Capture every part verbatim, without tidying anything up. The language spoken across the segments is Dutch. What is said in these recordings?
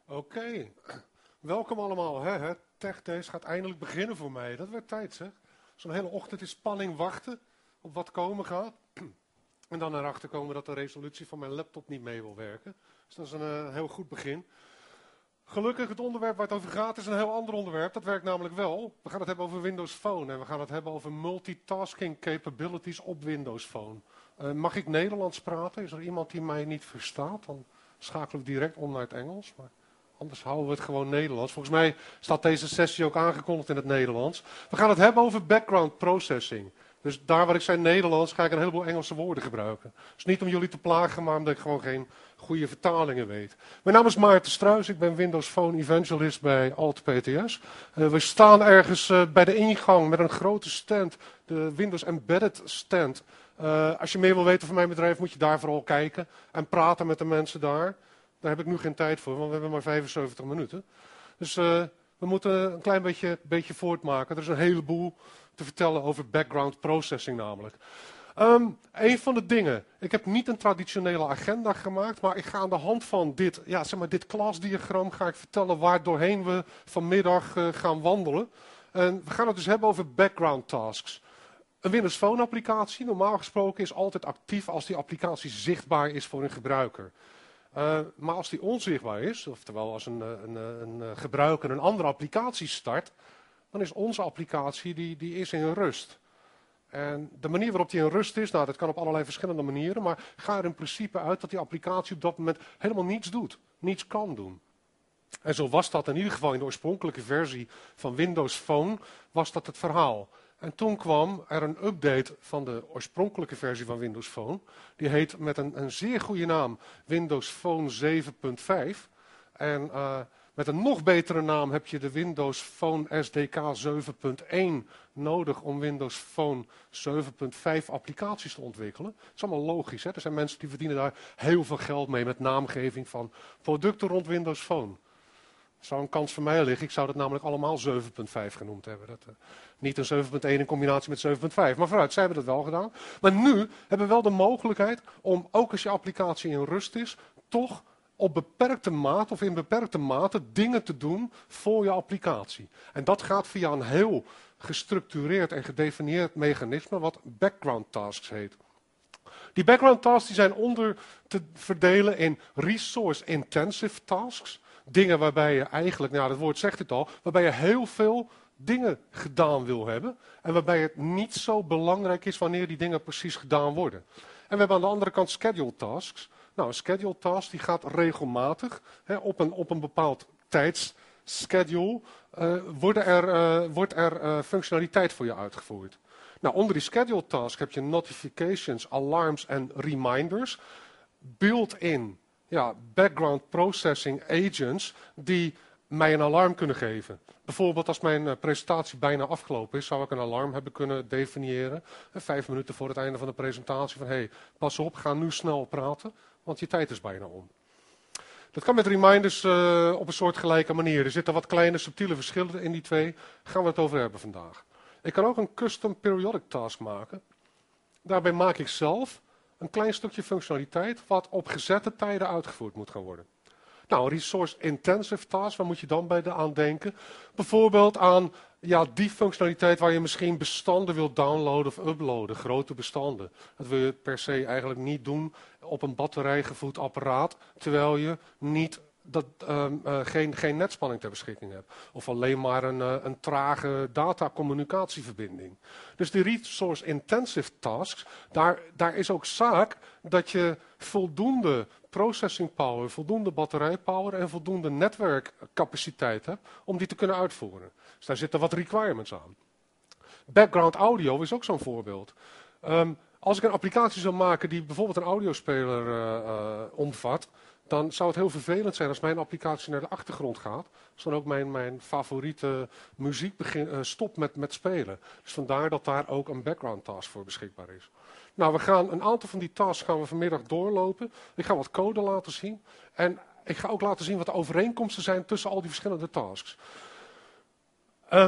Oké, okay. Welkom allemaal. Hè, hè? Tech Days gaat eindelijk beginnen voor mij. Dat werd tijd, zeg. Zo'n hele ochtend in spanning wachten op wat komen gaat. En dan erachter komen dat de resolutie van mijn laptop niet mee wil werken. Dus dat is een uh, heel goed begin. Gelukkig, het onderwerp waar het over gaat is een heel ander onderwerp. Dat werkt namelijk wel. We gaan het hebben over Windows Phone. En we gaan het hebben over multitasking capabilities op Windows Phone. Uh, mag ik Nederlands praten? Is er iemand die mij niet verstaat? Dan schakelen we direct om naar het Engels. Maar anders houden we het gewoon Nederlands. Volgens mij staat deze sessie ook aangekondigd in het Nederlands. We gaan het hebben over background processing. Dus daar waar ik zei Nederlands, ga ik een heleboel Engelse woorden gebruiken. Dus niet om jullie te plagen, maar omdat ik gewoon geen goede vertalingen weet. Mijn naam is Maarten Struijs, ik ben Windows Phone Evangelist bij Alt P T S. Uh, we staan ergens uh, bij de ingang met een grote stand, de Windows Embedded stand. Uh, als je meer wil weten van mijn bedrijf, moet je daar vooral kijken en praten met de mensen daar. Daar heb ik nu geen tijd voor, want we hebben maar vijfenzeventig minuten. Dus uh, we moeten een klein beetje, beetje voortmaken. Er is een heleboel te vertellen over background processing namelijk. Um, een van de dingen, ik heb niet een traditionele agenda gemaakt, maar ik ga aan de hand van dit, ja, zeg maar, dit klasdiagram ga ik vertellen waar doorheen we vanmiddag uh, gaan wandelen. En we gaan het dus hebben over background tasks. Een Windows Phone applicatie, normaal gesproken, is altijd actief als die applicatie zichtbaar is voor een gebruiker. Uh, maar als die onzichtbaar is, oftewel als een, een, een, een gebruiker een andere applicatie start, dan is onze applicatie die, die is in rust. En de manier waarop die in rust is, nou, dat kan op allerlei verschillende manieren, maar ga er in principe uit dat die applicatie op dat moment helemaal niets doet, niets kan doen. En zo was dat in ieder geval in de oorspronkelijke versie van Windows Phone, was dat het verhaal. En toen kwam er een update van de oorspronkelijke versie van Windows Phone. Die heet met een, een zeer goede naam Windows Phone zeven punt vijf. En uh, met een nog betere naam heb je de Windows Phone S D K zeven punt één nodig om Windows Phone zeven punt vijf applicaties te ontwikkelen. Dat is allemaal logisch, hè? Er zijn mensen die verdienen daar heel veel geld mee met naamgeving van producten rond Windows Phone. Zou een kans voor mij liggen. Ik zou dat namelijk allemaal zeven punt vijf genoemd hebben. Dat, uh, niet een zeven punt één in combinatie met zeven punt vijf. Maar vooruit, zij hebben dat wel gedaan. Maar nu hebben we wel de mogelijkheid om, ook als je applicatie in rust is, toch op beperkte mate of in beperkte mate dingen te doen voor je applicatie. En dat gaat via een heel gestructureerd en gedefinieerd mechanisme wat background tasks heet. Die background tasks die zijn onder te verdelen in resource-intensive tasks. Dingen waarbij je eigenlijk, nou dat woord zegt het al, waarbij je heel veel dingen gedaan wil hebben. En waarbij het niet zo belangrijk is wanneer die dingen precies gedaan worden. En we hebben aan de andere kant schedule tasks. Nou, een schedule task die gaat regelmatig hè, op, een, op een bepaald tijdsschedule. Uh, worden er, uh, wordt er uh, functionaliteit voor je uitgevoerd. Nou, onder die schedule task heb je notifications, alarms en reminders. Built-in. Ja, background processing agents die mij een alarm kunnen geven. Bijvoorbeeld als mijn uh, presentatie bijna afgelopen is, zou ik een alarm hebben kunnen definiëren. Uh, vijf minuten voor het einde van de presentatie van, hé, hey, pas op, ga nu snel praten, want je tijd is bijna om. Dat kan met reminders uh, op een soortgelijke manier. Er zitten wat kleine subtiele verschillen in die twee. Gaan we het over hebben vandaag. Ik kan ook een custom periodic task maken. Daarbij maak ik zelf een klein stukje functionaliteit wat op gezette tijden uitgevoerd moet gaan worden. Nou, een resource-intensive task, waar moet je dan bij de aan denken? Bijvoorbeeld aan ja, die functionaliteit waar je misschien bestanden wilt downloaden of uploaden, grote bestanden. Dat wil je per se eigenlijk niet doen op een batterijgevoed apparaat, terwijl je niet dat, um, uh, geen, geen netspanning ter beschikking hebt. Of alleen maar een, uh, een trage datacommunicatieverbinding. Dus die resource-intensive tasks, daar, daar is ook zaak dat je voldoende processing power, voldoende batterijpower en voldoende netwerkcapaciteit hebt om die te kunnen uitvoeren. Dus daar zitten wat requirements aan. Background audio is ook zo'n voorbeeld. Um, als ik een applicatie zou maken die bijvoorbeeld een audiospeler uh, uh, omvat, dan zou het heel vervelend zijn als mijn applicatie naar de achtergrond gaat. Als dan ook mijn, mijn favoriete muziek begin, uh, stopt met, met spelen. Dus vandaar dat daar ook een background task voor beschikbaar is. Nou, we gaan een aantal van die tasks gaan we vanmiddag doorlopen. Ik ga wat code laten zien. En ik ga ook laten zien wat de overeenkomsten zijn tussen al die verschillende tasks. Um,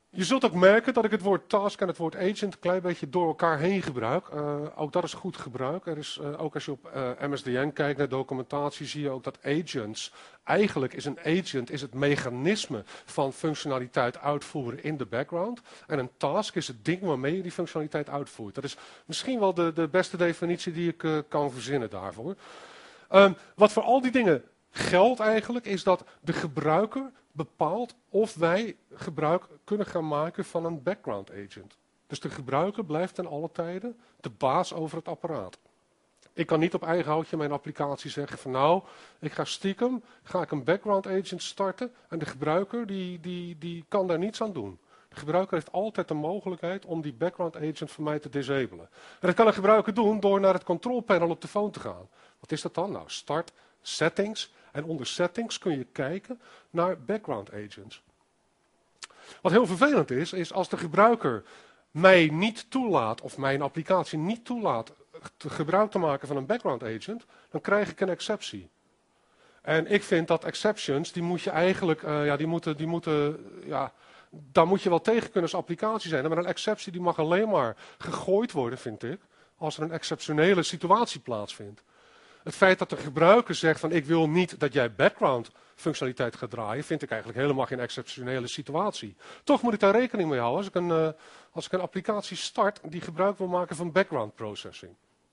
Je zult ook merken dat ik het woord task en het woord agent een klein beetje door elkaar heen gebruik. Uh, ook dat is goed gebruik. Er is, uh, ook als je op uh, M S D N kijkt naar documentatie, zie je ook dat agents, eigenlijk is een agent is het mechanisme van functionaliteit uitvoeren in de background. En een task is het ding waarmee je die functionaliteit uitvoert. Dat is misschien wel de, de beste definitie die ik uh, kan verzinnen daarvoor. Um, wat voor al die dingen geldt eigenlijk, is dat de gebruiker bepaalt of wij gebruik kunnen gaan maken van een background agent. Dus de gebruiker blijft ten alle tijden de baas over het apparaat. Ik kan niet op eigen houtje mijn applicatie zeggen van nou, ik ga stiekem, ga ik een background agent starten en de gebruiker die, die, die kan daar niets aan doen. De gebruiker heeft altijd de mogelijkheid om die background agent voor mij te disabelen. En dat kan een gebruiker doen door naar het control panel op de phone te gaan. Wat is dat dan? Nou, start, settings. En onder settings kun je kijken naar background agents. Wat heel vervelend is, is als de gebruiker mij niet toelaat, of mijn applicatie niet toelaat, te gebruik te maken van een background agent, dan krijg ik een exceptie. En ik vind dat exceptions, die moet je eigenlijk, uh, ja, die moeten, die moeten, ja, daar moet je wel tegen kunnen als applicatie zijn. Maar een exceptie die mag alleen maar gegooid worden, vind ik, als er een exceptionele situatie plaatsvindt. Het feit dat de gebruiker zegt van ik wil niet dat jij background functionaliteit gaat draaien, vind ik eigenlijk helemaal geen exceptionele situatie. Toch moet ik daar rekening mee houden als ik een, uh, als ik een applicatie start die gebruik wil maken van background processing.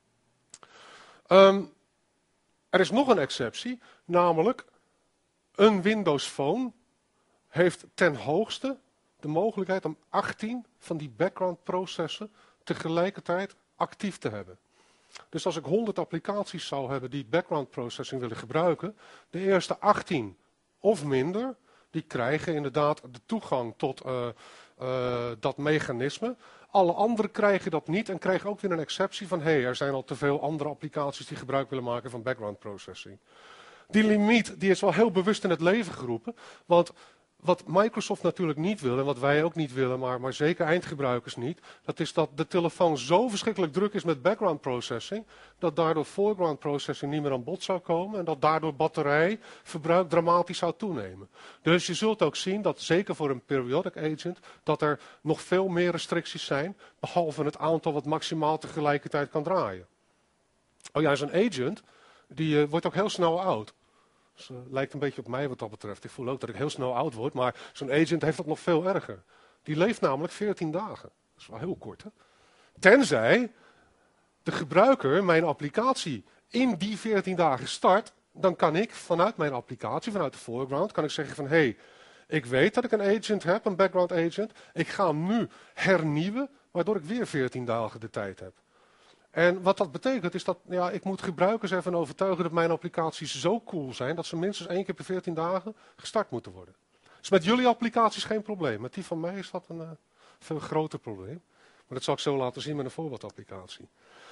Um, er is nog een exceptie, namelijk een Windows Phone heeft ten hoogste de mogelijkheid om achttien van die background processen tegelijkertijd actief te hebben. Dus als ik honderd applicaties zou hebben die background processing willen gebruiken, de eerste achttien of minder, die krijgen inderdaad de toegang tot uh, uh, dat mechanisme. Alle anderen krijgen dat niet en krijgen ook weer een exceptie van hé, hey, er zijn al te veel andere applicaties die gebruik willen maken van background processing. Die limiet die is wel heel bewust in het leven geroepen, want wat Microsoft natuurlijk niet wil en wat wij ook niet willen, maar, maar zeker eindgebruikers niet, dat is dat de telefoon zo verschrikkelijk druk is met background processing, dat daardoor foreground processing niet meer aan bod zou komen en dat daardoor batterijverbruik dramatisch zou toenemen. Dus je zult ook zien dat zeker voor een periodic agent, dat er nog veel meer restricties zijn, behalve het aantal wat maximaal tegelijkertijd kan draaien. Oh ja, zo'n agent, die uh, wordt ook heel snel oud. Dus, uh, lijkt een beetje op mij wat dat betreft. Ik voel ook dat ik heel snel oud word, maar zo'n agent heeft dat nog veel erger. Die leeft namelijk veertien dagen. Dat is wel heel kort, hè? Tenzij de gebruiker mijn applicatie in die veertien dagen start, dan kan ik vanuit mijn applicatie, vanuit de foreground, kan ik zeggen van hé, hey, ik weet dat ik een agent heb, een background agent. Ik ga hem nu hernieuwen, waardoor ik weer veertien dagen de tijd heb. En wat dat betekent is dat ja, ik moet gebruikers ervan overtuigen dat mijn applicaties zo cool zijn dat ze minstens één keer per veertien dagen gestart moeten worden. Dus met jullie applicaties geen probleem. Met die van mij is dat een uh, veel groter probleem. Maar dat zal ik zo laten zien met een voorbeeldapplicatie.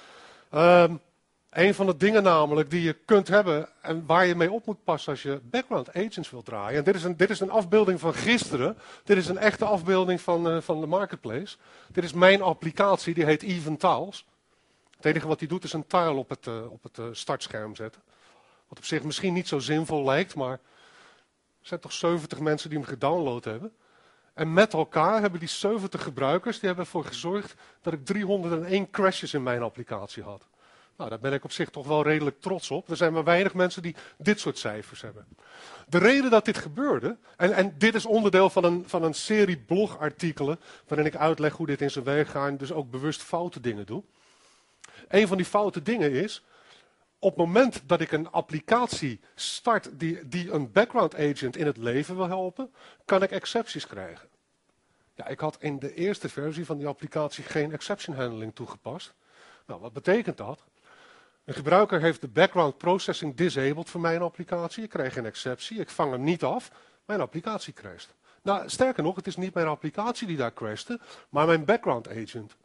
Um, een van de dingen namelijk die je kunt hebben en waar je mee op moet passen als je background agents wilt draaien. En dit is een, dit is een afbeelding van gisteren. Dit is een echte afbeelding van, uh, van de marketplace. Dit is mijn applicatie, die heet Even Tiles. Het enige wat hij doet is een tile op het, uh, op het uh, startscherm zetten. Wat op zich misschien niet zo zinvol lijkt, maar er zijn toch zeventig mensen die hem gedownload hebben. En met elkaar hebben die zeventig gebruikers, die hebben ervoor gezorgd dat ik driehonderdéén crashes in mijn applicatie had. Nou, daar ben ik op zich toch wel redelijk trots op. Er zijn maar weinig mensen die dit soort cijfers hebben. De reden dat dit gebeurde, en, en dit is onderdeel van een, van een serie blogartikelen, waarin ik uitleg hoe dit in zijn werk gaat en dus ook bewust foute dingen doe. Een van die foute dingen is, op het moment dat ik een applicatie start die, die een background agent in het leven wil helpen, kan ik excepties krijgen. Ja, ik had in de eerste versie van die applicatie geen exception handling toegepast. Nou, wat betekent dat? Een gebruiker heeft de background processing disabled voor mijn applicatie. Ik krijg een exceptie, ik vang hem niet af, mijn applicatie crasht. Nou, sterker nog, het is niet mijn applicatie die daar crashte, maar mijn background agent.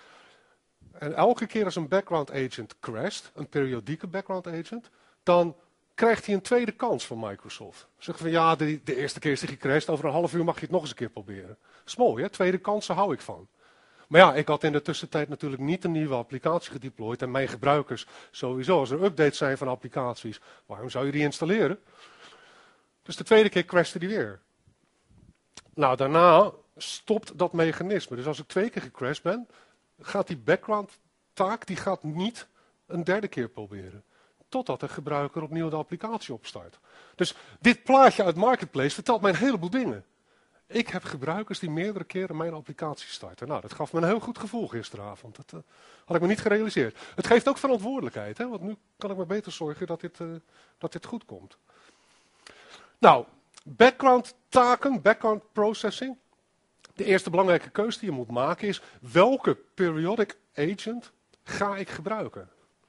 En elke keer als een background agent crasht, een periodieke background agent, dan krijgt hij een tweede kans van Microsoft. Zeggen van ja, de, de eerste keer is hij gecrashed, over een half uur mag je het nog eens een keer proberen. Dat is mooi, hè? Tweede kansen hou ik van. Maar ja, ik had in de tussentijd natuurlijk niet een nieuwe applicatie gedeployed en mijn gebruikers sowieso, als er updates zijn van applicaties, waarom zou je die installeren? Dus de tweede keer crashte die weer. Nou, daarna stopt dat mechanisme. Dus als ik twee keer gecrashed ben, gaat die background taak die gaat niet een derde keer proberen. Totdat de gebruiker opnieuw de applicatie opstart. Dus dit plaatje uit Marketplace vertelt mij een heleboel dingen. Ik heb gebruikers die meerdere keren mijn applicatie starten. Nou, dat gaf me een heel goed gevoel gisteravond. Dat uh, had ik me niet gerealiseerd. Het geeft ook verantwoordelijkheid, hè? Want nu kan ik me beter zorgen dat dit, uh, dat dit goed komt. Nou, background taken, background processing. De eerste belangrijke keuze die je moet maken is, welke periodic agent ga ik gebruiken?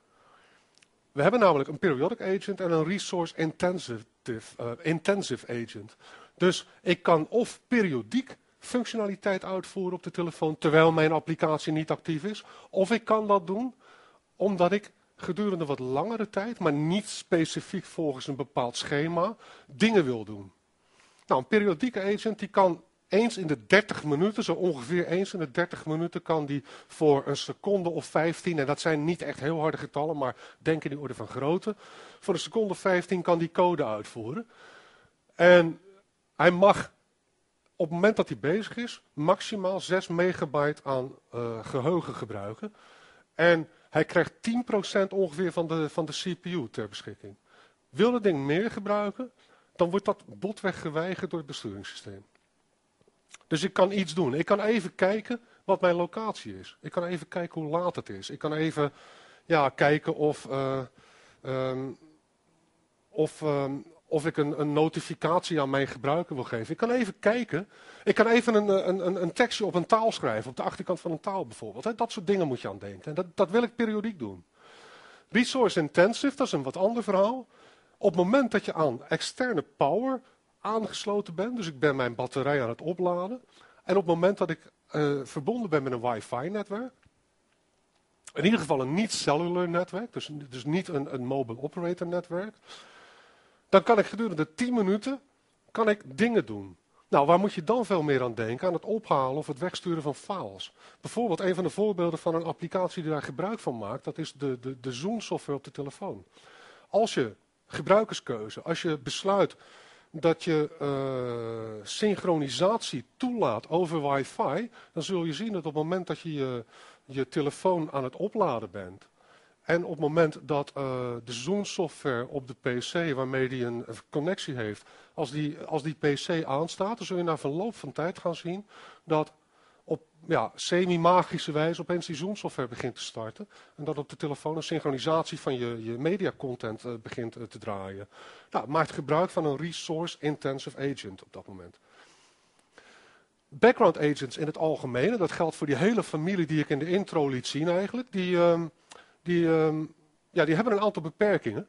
We hebben namelijk een periodic agent en een resource intensive, uh, intensive agent. Dus ik kan of periodiek functionaliteit uitvoeren op de telefoon terwijl mijn applicatie niet actief is. Of ik kan dat doen omdat ik gedurende wat langere tijd, maar niet specifiek volgens een bepaald schema, dingen wil doen. Nou, een periodieke agent die kan eens in de dertig minuten, zo ongeveer eens in de dertig minuten, kan die voor een seconde of vijftien, en dat zijn niet echt heel harde getallen, maar denk in die orde van grootte, voor een seconde of vijftien kan die code uitvoeren. En hij mag op het moment dat hij bezig is, maximaal zes megabyte aan uh, geheugen gebruiken. En hij krijgt tien procent ongeveer van de, van de C P U ter beschikking. Wil dat ding meer gebruiken, dan wordt dat botweg geweigerd door het besturingssysteem. Dus ik kan iets doen. Ik kan even kijken wat mijn locatie is. Ik kan even kijken hoe laat het is. Ik kan even ja, kijken of, uh, um, of, um, of ik een, een notificatie aan mijn gebruiker wil geven. Ik kan even kijken. Ik kan even een, een, een tekstje op een taal schrijven. Op de achterkant van een taal bijvoorbeeld. Dat soort dingen moet je aan denken. En dat, dat wil ik periodiek doen. Resource intensive, dat is een wat ander verhaal. Op het moment dat je aan externe power aangesloten ben, dus ik ben mijn batterij aan het opladen. En op het moment dat ik uh, verbonden ben met een wifi-netwerk, in ieder geval een niet-cellular netwerk, dus, dus niet een, een mobile operator netwerk, dan kan ik gedurende tien minuten kan ik dingen doen. Nou, waar moet je dan veel meer aan denken? Aan het ophalen of het wegsturen van files. Bijvoorbeeld, een van de voorbeelden van een applicatie die daar gebruik van maakt, dat is de, de, de Zoom-software op de telefoon. Als je gebruikerskeuze, als je besluit dat je uh, synchronisatie toelaat over wifi, dan zul je zien dat op het moment dat je je, je telefoon aan het opladen bent, en op het moment dat uh, de Zoom-software op de P C, waarmee die een, een connectie heeft, als die, als die P C aanstaat, dan zul je na verloop van tijd gaan zien dat op ja, semi-magische wijze opeens die Zoom-software begint te starten. En dat op de telefoon een synchronisatie van je, je media-content uh, begint uh, te draaien. Nou, maakt gebruik van een resource-intensive agent op dat moment. Background agents in het algemeen, dat geldt voor die hele familie die ik in de intro liet zien eigenlijk, die, um, die, um, ja, die hebben een aantal beperkingen.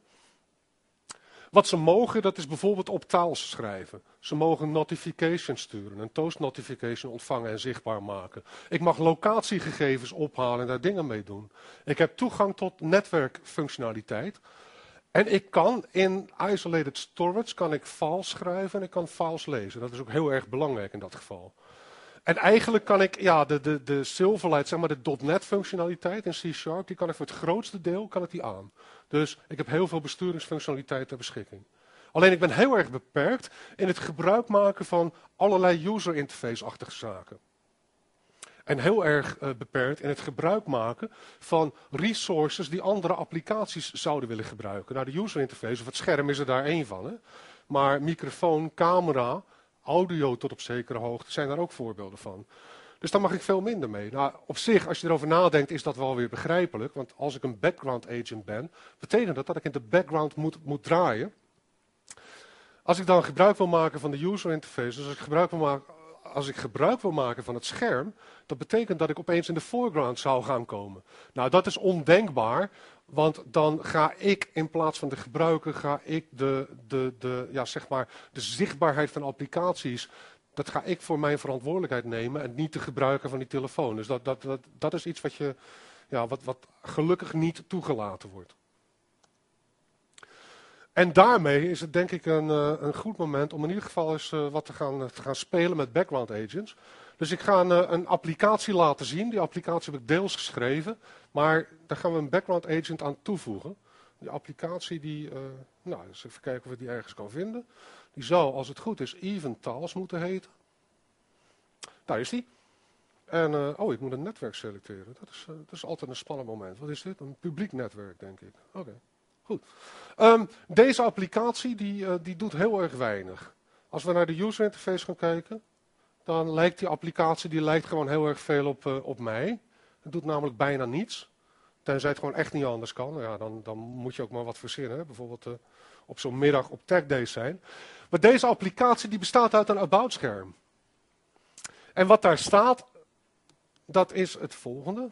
Wat ze mogen, dat is bijvoorbeeld op taal schrijven. Ze mogen notifications sturen, een toast notification ontvangen en zichtbaar maken. Ik mag locatiegegevens ophalen en daar dingen mee doen. Ik heb toegang tot netwerkfunctionaliteit. En ik kan in isolated storage kan ik files schrijven en ik kan files lezen. Dat is ook heel erg belangrijk in dat geval. En eigenlijk kan ik, ja, de, de, de Silverlight, zeg maar de .NET functionaliteit in C Sharp, die kan ik voor het grootste deel kan ik die aan. Dus ik heb heel veel besturingsfunctionaliteit ter beschikking. Alleen ik ben heel erg beperkt in het gebruik maken van allerlei user interface-achtige zaken. En heel erg uh, beperkt in het gebruik maken van resources die andere applicaties zouden willen gebruiken. Nou, de user interface of het scherm is er daar één van. Hè? Maar microfoon, camera, audio tot op zekere hoogte zijn daar ook voorbeelden van. Dus daar mag ik veel minder mee. Nou, op zich, als je erover nadenkt, is dat wel weer begrijpelijk. Want als ik een background agent ben, betekent dat dat ik in de background moet, moet draaien. Als ik dan gebruik wil maken van de user interface, dus als ik gebruik wil maken, als ik gebruik wil maken van het scherm, dat betekent dat ik opeens in de foreground zou gaan komen. Nou, dat is ondenkbaar, want dan ga ik in plaats van de gebruiker, ga ik de, de, de, ja, zeg maar, de zichtbaarheid van applicaties, dat ga ik voor mijn verantwoordelijkheid nemen en niet de gebruiker van die telefoon. Dus dat, dat, dat, dat is iets wat, je, ja, wat, wat gelukkig niet toegelaten wordt. En daarmee is het denk ik een, uh, een goed moment om in ieder geval eens uh, wat te gaan, uh, te gaan spelen met background agents. Dus ik ga een, uh, een applicatie laten zien. Die applicatie heb ik deels geschreven, maar daar gaan we een background agent aan toevoegen. Die applicatie, die, uh, nou, eens even kijken of we die ergens kan vinden. Die zou, als het goed is, Eventals moeten heten. Daar is die. En, uh, oh, ik moet een netwerk selecteren. Dat is, uh, dat is altijd een spannend moment. Wat is dit? Een publiek netwerk, denk ik. Oké, okay. Goed. Um, deze applicatie die, uh, die doet heel erg weinig. Als we naar de user interface gaan kijken, dan lijkt die applicatie die lijkt gewoon heel erg veel op, uh, op mij. Het doet namelijk bijna niets. Tenzij het gewoon echt niet anders kan. Ja, dan, dan moet je ook maar wat verzinnen. Hè? Bijvoorbeeld uh, op zo'n middag op Tech Days zijn. Maar deze applicatie die bestaat uit een about-scherm. En wat daar staat, dat is het volgende.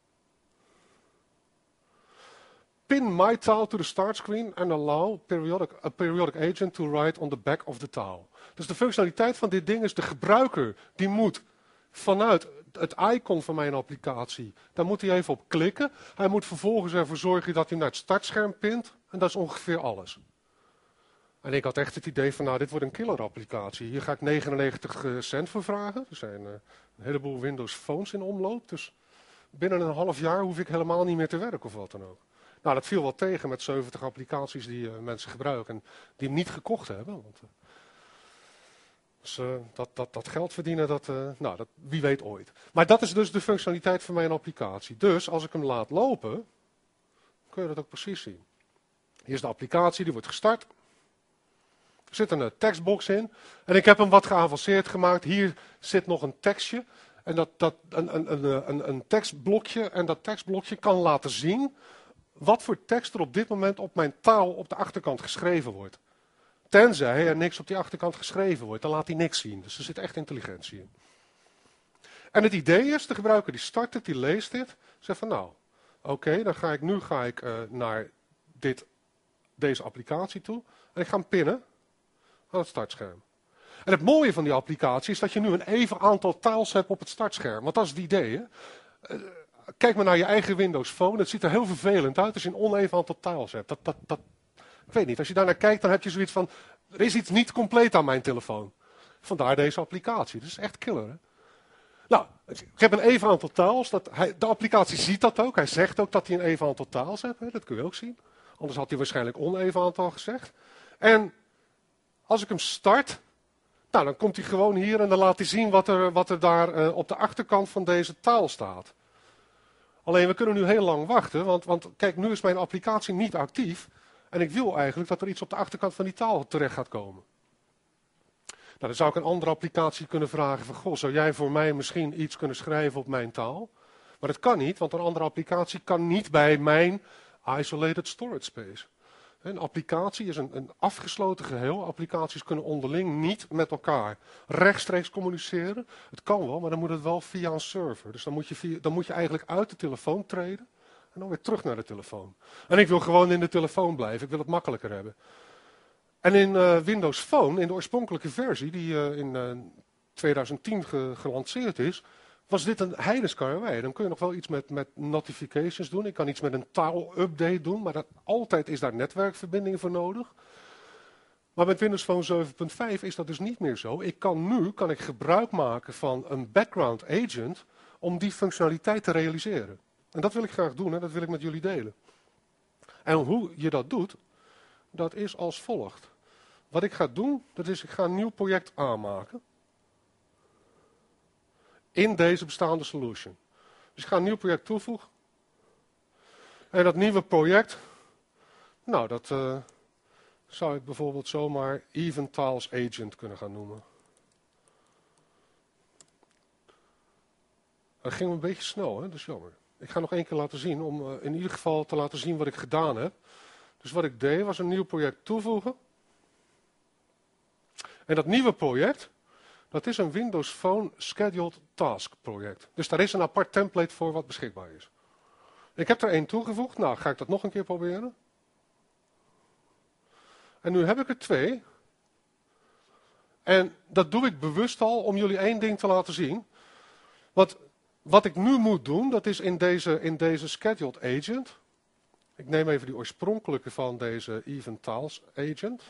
Pin my tile to the start screen and allow periodic, a periodic agent to write on the back of the tile. Dus de functionaliteit van dit ding is de gebruiker die moet vanuit het icon van mijn applicatie, daar moet hij even op klikken. Hij moet vervolgens ervoor zorgen dat hij naar het startscherm pint. En dat is ongeveer alles. En ik had echt het idee van, nou, dit wordt een killer applicatie. Hier ga ik negenennegentig cent voor vragen. Er zijn uh, een heleboel Windows Phones in omloop. Dus binnen een half jaar hoef ik helemaal niet meer te werken of wat dan ook. Nou, dat viel wel tegen met zeventig applicaties die uh, mensen gebruiken en die hem niet gekocht hebben. Want, uh, dus uh, dat, dat, dat geld verdienen, dat, uh, nou, dat, wie weet ooit. Maar dat is dus de functionaliteit van mijn applicatie. Dus als ik hem laat lopen, kun je dat ook precies zien. Hier is de applicatie, die wordt gestart. Er zit een uh, tekstbox in. En ik heb hem wat geavanceerd gemaakt. Hier zit nog een tekstje. En dat, dat, een, een, een, een, een tekstblokje. En dat tekstblokje kan laten zien wat voor tekst er op dit moment op mijn taal op de achterkant geschreven wordt. Tenzij er niks op die achterkant geschreven wordt, dan laat hij niks zien. Dus er zit echt intelligentie in. En het idee is, de gebruiker die start het, die leest dit. Zegt van nou, oké, okay, dan ga ik nu ga ik, uh, naar dit, deze applicatie toe. En ik ga hem pinnen aan het startscherm. En het mooie van die applicatie is dat je nu een even aantal tiles hebt op het startscherm. Want dat is het idee, hè. Uh, Kijk maar naar je eigen Windows Phone. Het ziet er heel vervelend uit als je een oneven aantal tiles hebt. Dat, dat, dat, ik weet niet, als je daar naar kijkt, dan heb je zoiets van, er is iets niet compleet aan mijn telefoon. Vandaar deze applicatie. Dat is echt killer, hè? Nou, ik heb een even aantal tiles. Dat hij, de applicatie ziet dat ook. Hij zegt ook dat hij een even aantal tiles heeft. Hè? Dat kun je ook zien. Anders had hij waarschijnlijk oneven aantal gezegd. En als ik hem start, nou, dan komt hij gewoon hier en dan laat hij zien wat er, wat er daar uh, op de achterkant van deze tile staat. Alleen we kunnen nu heel lang wachten, want, want kijk, nu is mijn applicatie niet actief. En ik wil eigenlijk dat er iets op de achterkant van die taal terecht gaat komen. Nou, dan zou ik een andere applicatie kunnen vragen van, goh, zou jij voor mij misschien iets kunnen schrijven op mijn taal? Maar dat kan niet, want een andere applicatie kan niet bij mijn isolated storage space. Een applicatie is een, een afgesloten geheel. Applicaties kunnen onderling niet met elkaar rechtstreeks communiceren. Het kan wel, maar dan moet het wel via een server. Dus dan moet je, via, dan moet je eigenlijk uit de telefoon treden en dan weer terug naar de telefoon. En ik wil gewoon in de telefoon blijven. Ik wil het makkelijker hebben. En in uh, Windows Phone, in de oorspronkelijke versie die uh, in uh, twintig tien ge gelanceerd is, was dit een heidenskarwei. Dan kun je nog wel iets met, met notifications doen. Ik kan iets met een taalupdate doen, maar dat, altijd is daar netwerkverbinding voor nodig. Maar met Windows Phone zeven punt vijf is dat dus niet meer zo. Ik kan nu kan ik gebruik maken van een background agent om die functionaliteit te realiseren. En dat wil ik graag doen en dat wil ik met jullie delen. En hoe je dat doet, dat is als volgt. Wat ik ga doen, dat is ik ga een nieuw project aanmaken. In deze bestaande solution. Dus ik ga een nieuw project toevoegen. En dat nieuwe project, nou dat uh, zou ik bijvoorbeeld zomaar Eventiles Agent kunnen gaan noemen. Dat ging een beetje snel, hè? Dat is jammer. Ik ga nog één keer laten zien, om uh, in ieder geval te laten zien wat ik gedaan heb. Dus wat ik deed was een nieuw project toevoegen. En dat nieuwe project, dat is een Windows Phone Scheduled Task project. Dus daar is een apart template voor wat beschikbaar is. Ik heb er één toegevoegd. Nou, ga ik dat nog een keer proberen. En nu heb ik er twee. En dat doe ik bewust al om jullie één ding te laten zien. Want wat ik nu moet doen, dat is in deze, in deze Scheduled Agent. Ik neem even die oorspronkelijke van deze Eventiles Agent.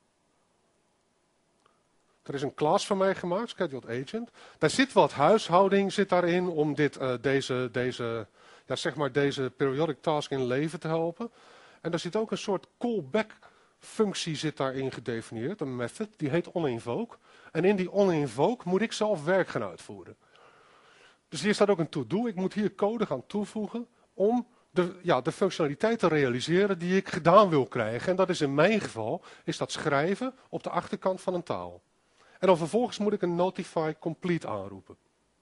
Er is een class van mij gemaakt, Scheduled Agent. Daar zit wat huishouding zit daarin om dit, uh, deze, deze, ja, zeg maar deze periodic task in leven te helpen. En daar zit ook een soort callback functie zit daarin gedefinieerd, een method, die heet onInvoke. En in die onInvoke moet ik zelf werk gaan uitvoeren. Dus hier staat ook een to-do. Ik moet hier code gaan toevoegen om de, ja, de functionaliteit te realiseren die ik gedaan wil krijgen. En dat is in mijn geval, is dat schrijven op de achterkant van een taal. En dan vervolgens moet ik een notify complete aanroepen.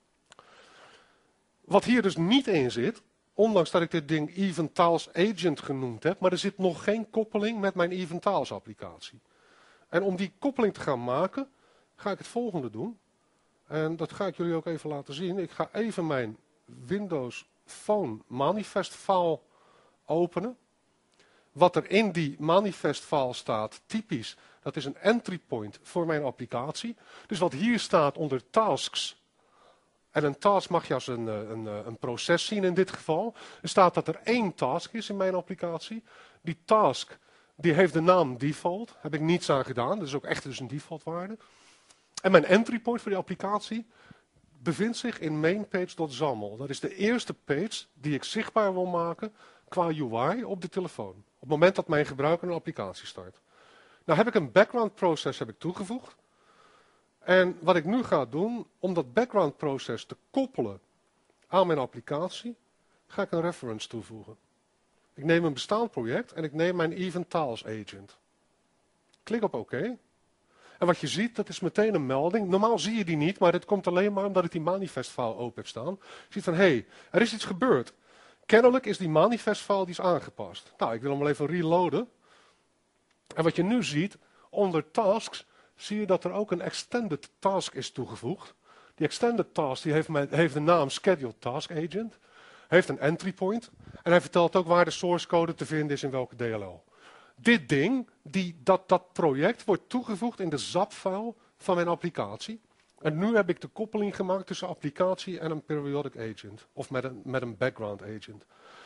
Wat hier dus niet in zit, ondanks dat ik dit ding Eventals Agent genoemd heb, maar er zit nog geen koppeling met mijn Eventals applicatie. En om die koppeling te gaan maken, ga ik het volgende doen. En dat ga ik jullie ook even laten zien. Ik ga even mijn Windows Phone manifest file openen. Wat er in die manifest file staat, typisch, dat is een entry point voor mijn applicatie. Dus wat hier staat onder tasks, en een task mag je als een, een, een proces zien in dit geval. Er staat dat er één task is in mijn applicatie. Die task die heeft de naam default. Daar heb ik niets aan gedaan. Dat is ook echt dus een default waarde. En mijn entry point voor die applicatie bevindt zich in mainpage.xaml. Dat is de eerste page die ik zichtbaar wil maken qua U I op de telefoon. Op het moment dat mijn gebruiker een applicatie start. Nou heb ik een background process heb ik toegevoegd. En wat ik nu ga doen, om dat background process te koppelen aan mijn applicatie, ga ik een reference toevoegen. Ik neem een bestaand project en ik neem mijn Eventals agent. Klik op oké. En wat je ziet, dat is meteen een melding. Normaal zie je die niet, maar dit komt alleen maar omdat ik die manifest file open heb staan. Je ziet van, hé, hey, er is iets gebeurd. Kennelijk is die manifest file die is aangepast. Nou, ik wil hem wel even reloaden. En wat je nu ziet, onder tasks, zie je dat er ook een extended task is toegevoegd. Die extended task die heeft, mijn, heeft de naam scheduled task agent. Heeft een entry point. En hij vertelt ook waar de source code te vinden is in welke D L L. Dit ding, die, dat, dat project, wordt toegevoegd in de zap-file van mijn applicatie. En nu heb ik de koppeling gemaakt tussen applicatie en een periodic agent. Of met een, met een background agent.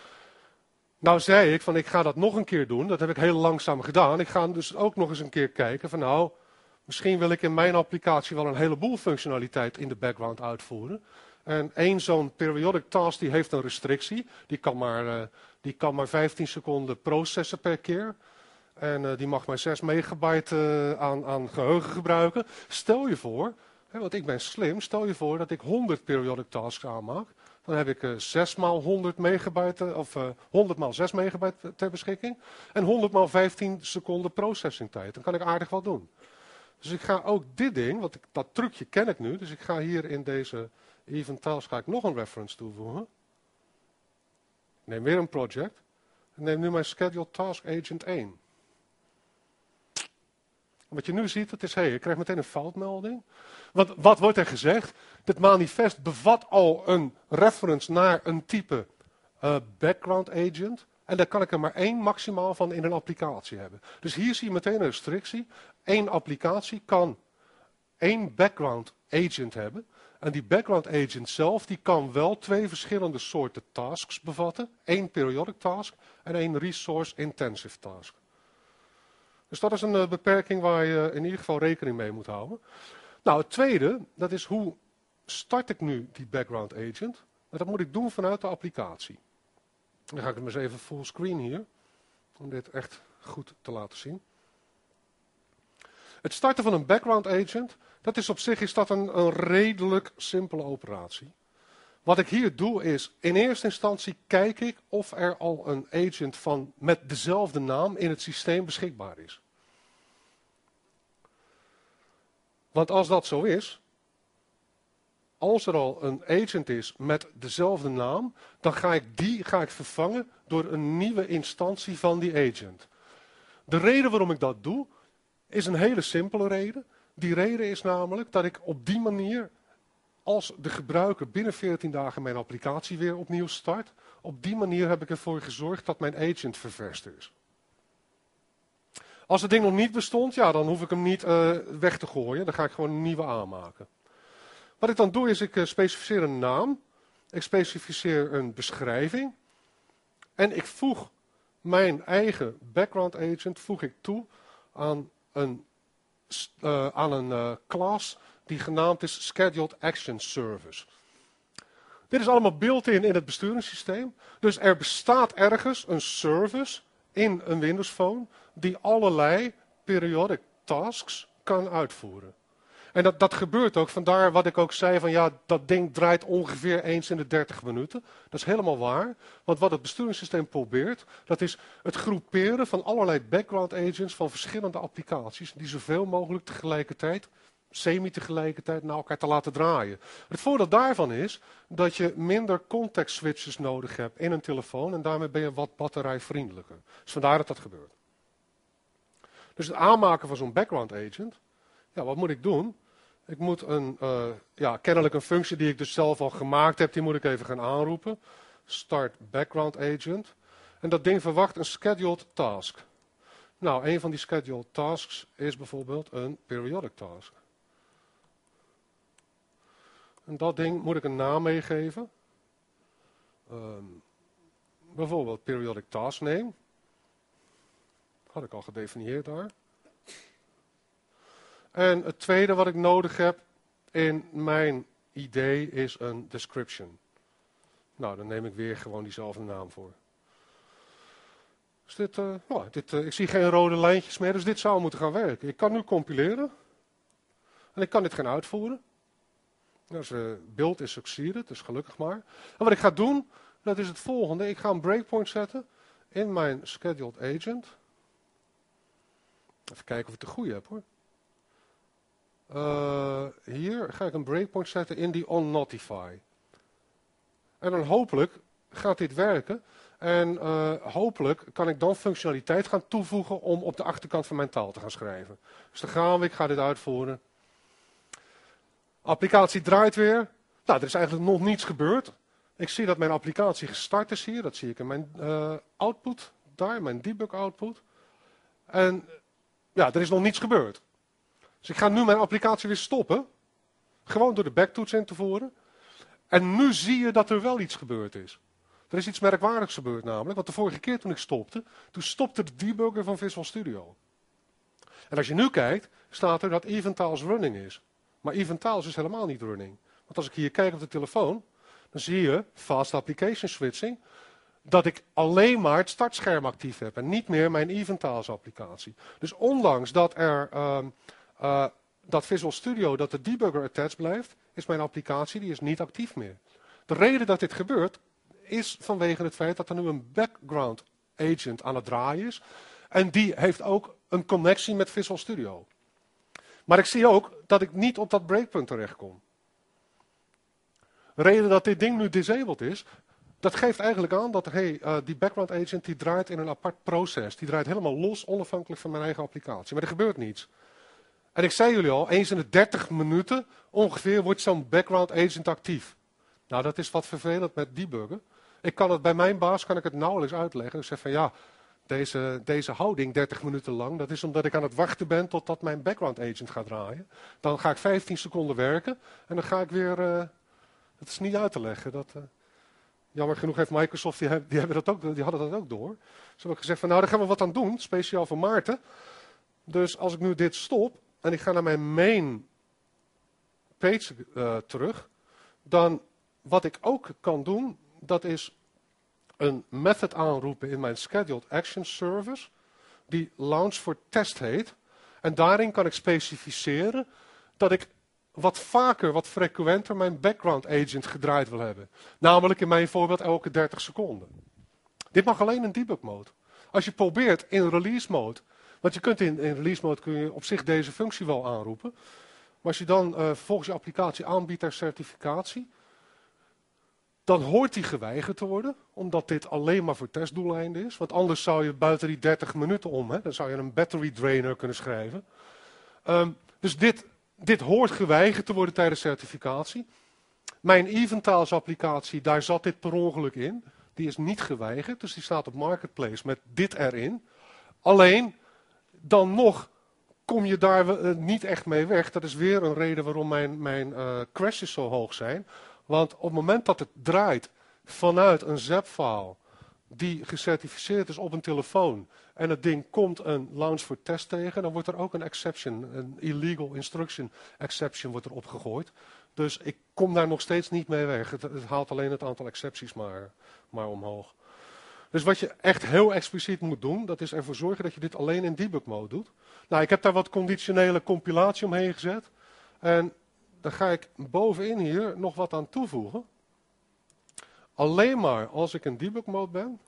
Nou zei ik van ik ga dat nog een keer doen. Dat heb ik heel langzaam gedaan. Ik ga dus ook nog eens een keer kijken van nou, misschien wil ik in mijn applicatie wel een heleboel functionaliteit in de background uitvoeren. En één zo'n periodic task die heeft een restrictie. Die kan maar, uh, die kan maar vijftien seconden processen per keer. En uh, die mag maar zes megabyte uh, aan, aan geheugen gebruiken. Stel je voor, hè, want ik ben slim, stel je voor dat ik honderd periodic tasks aanmaak. Dan heb ik uh, zes maal honderd megabyte, of uh, honderd maal zes megabyte ter beschikking. En honderd maal vijftien seconden processing tijd. Dan kan ik aardig wat doen. Dus ik ga ook dit ding, want ik, dat trucje ken ik nu. Dus ik ga hier in deze Eventals ga ik nog een reference toevoegen. Ik neem weer een project. Ik neem nu mijn Scheduled Task Agent één. Wat je nu ziet, dat is, hé, hey, ik krijg meteen een foutmelding. Want wat wordt er gezegd? Dit manifest bevat al een reference naar een type uh, background agent. En daar kan ik er maar één maximaal van in een applicatie hebben. Dus hier zie je meteen een restrictie. Eén applicatie kan één background agent hebben. En die background agent zelf, die kan wel twee verschillende soorten tasks bevatten. Eén periodic task en één resource intensive task. Dus dat is een uh, beperking waar je in ieder geval rekening mee moet houden. Nou, het tweede, dat is hoe start ik nu die background agent? Nou, dat moet ik doen vanuit de applicatie. Dan ga ik hem eens even fullscreen hier, om dit echt goed te laten zien. Het starten van een background agent, dat is op zich is dat een, een redelijk simpele operatie. Wat ik hier doe is, in eerste instantie kijk ik of er al een agent van met dezelfde naam in het systeem beschikbaar is. Want als dat zo is, als er al een agent is met dezelfde naam, dan ga ik die ga ik vervangen door een nieuwe instantie van die agent. De reden waarom ik dat doe, is een hele simpele reden. Die reden is namelijk dat ik op die manier, als de gebruiker binnen veertien dagen mijn applicatie weer opnieuw start, op die manier heb ik ervoor gezorgd dat mijn agent ververst is. Als het ding nog niet bestond, ja, dan hoef ik hem niet uh, weg te gooien. Dan ga ik gewoon een nieuwe aanmaken. Wat ik dan doe is, ik uh, specificeer een naam. Ik specificeer een beschrijving. En ik voeg mijn eigen background agent voeg ik toe aan een, uh, aan een uh, class die genaamd is Scheduled Action Service. Dit is allemaal built-in in het besturingssysteem. Dus er bestaat ergens een service in een Windows Phone die allerlei periodic tasks kan uitvoeren. En dat, dat gebeurt ook, vandaar wat ik ook zei van ja, dat ding draait ongeveer eens in de dertig minuten. Dat is helemaal waar, want wat het besturingssysteem probeert, dat is het groeperen van allerlei background agents van verschillende applicaties, die zoveel mogelijk tegelijkertijd, semi-tegelijkertijd naar elkaar te laten draaien. Het voordeel daarvan is dat je minder context switches nodig hebt in een telefoon en daarmee ben je wat batterijvriendelijker. Dus vandaar dat dat gebeurt. Dus het aanmaken van zo'n background agent, ja, wat moet ik doen? Ik moet een, uh, ja, kennelijk een functie die ik dus zelf al gemaakt heb, die moet ik even gaan aanroepen. Start background agent. En dat ding verwacht een scheduled task. Nou, een van die scheduled tasks is bijvoorbeeld een periodic task. En dat ding moet ik een naam meegeven. Um, bijvoorbeeld periodic task name. Had ik al gedefinieerd daar. En het tweede wat ik nodig heb in mijn idee is een description. Nou, dan neem ik weer gewoon diezelfde naam voor. Dus dit, uh, nou, dit, uh, ik zie geen rode lijntjes meer, dus dit zou moeten gaan werken. Ik kan nu compileren. En ik kan dit gaan uitvoeren. Dus uh, build is succeeded, dus gelukkig maar. En wat ik ga doen, dat is het volgende. Ik ga een breakpoint zetten in mijn scheduled agent. Even kijken of ik de goede heb hoor. Uh, hier ga ik een breakpoint zetten in die onNotify. En dan hopelijk gaat dit werken. En uh, hopelijk kan ik dan functionaliteit gaan toevoegen om op de achterkant van mijn taal te gaan schrijven. Dus dan gaan we, ik ga dit uitvoeren. Applicatie draait weer. Nou, er is eigenlijk nog niets gebeurd. Ik zie dat mijn applicatie gestart is hier. Dat zie ik in mijn uh, output, daar, mijn debug output. En ja, er is nog niets gebeurd. Dus ik ga nu mijn applicatie weer stoppen. Gewoon door de backtoets in te voeren. En nu zie je dat er wel iets gebeurd is. Er is iets merkwaardigs gebeurd namelijk. Want de vorige keer toen ik stopte, toen stopte de debugger van Visual Studio. En als je nu kijkt, staat er dat Eventiles running is. Maar Eventiles is helemaal niet running. Want als ik hier kijk op de telefoon, dan zie je fast application switching. Dat ik alleen maar het startscherm actief heb en niet meer mijn Eventiles applicatie. Dus ondanks dat er... Um, Uh, dat Visual Studio, dat de debugger attached blijft, is mijn applicatie, die is niet actief meer. De reden dat dit gebeurt, is vanwege het feit dat er nu een background agent aan het draaien is. En die heeft ook een connectie met Visual Studio. Maar ik zie ook dat ik niet op dat breakpoint terechtkom. De reden dat dit ding nu disabled is, dat geeft eigenlijk aan dat hey, uh, die background agent die draait in een apart proces. Die draait helemaal los, onafhankelijk van mijn eigen applicatie. Maar er gebeurt niets. En ik zei jullie al, eens in de dertig minuten ongeveer wordt zo'n background agent actief. Nou, dat is wat vervelend met debuggen. Ik kan het bij mijn baas kan ik het nauwelijks uitleggen. Ik zeg van ja, deze, deze houding dertig minuten lang, dat is omdat ik aan het wachten ben totdat mijn background agent gaat draaien. Dan ga ik vijftien seconden werken en dan ga ik weer, uh, dat is niet uit te leggen. Dat, uh, jammer genoeg heeft Microsoft, die, die, hebben dat ook, die hadden dat ook door. Ze hebben gezegd van nou, daar gaan we wat aan doen, speciaal voor Maarten. Dus als ik nu dit stop, en ik ga naar mijn main page uh, terug, dan wat ik ook kan doen, dat is een method aanroepen in mijn Scheduled Action Service, die Launch for Test heet. En daarin kan ik specificeren dat ik wat vaker, wat frequenter mijn background agent gedraaid wil hebben. Namelijk in mijn voorbeeld elke dertig seconden. Dit mag alleen in debug mode. Als je probeert in release mode, want je kunt in, in release mode kun je op zich deze functie wel aanroepen. Maar als je dan uh, vervolgens je applicatie aanbiedt ter certificatie, dan hoort die geweigerd te worden, omdat dit alleen maar voor testdoeleinden is. Want anders zou je buiten die dertig minuten om, hè, dan zou je een battery drainer kunnen schrijven. Um, dus dit, dit hoort geweigerd te worden tijdens certificatie. Mijn Eventiles applicatie, daar zat dit per ongeluk in. Die is niet geweigerd, dus die staat op Marketplace met dit erin. Alleen, dan nog kom je daar uh, niet echt mee weg. Dat is weer een reden waarom mijn, mijn uh, crashes zo hoog zijn. Want op het moment dat het draait vanuit een zap-file die gecertificeerd is op een telefoon en het ding komt een launch for test tegen, dan wordt er ook een exception, een illegal instruction exception wordt er opgegooid. Dus ik kom daar nog steeds niet mee weg. Het, het haalt alleen het aantal excepties maar, maar omhoog. Dus wat je echt heel expliciet moet doen, dat is ervoor zorgen dat je dit alleen in debug mode doet. Nou, ik heb daar wat conditionele compilatie omheen gezet. En dan ga ik bovenin hier nog wat aan toevoegen. Alleen maar als ik in debug mode ben,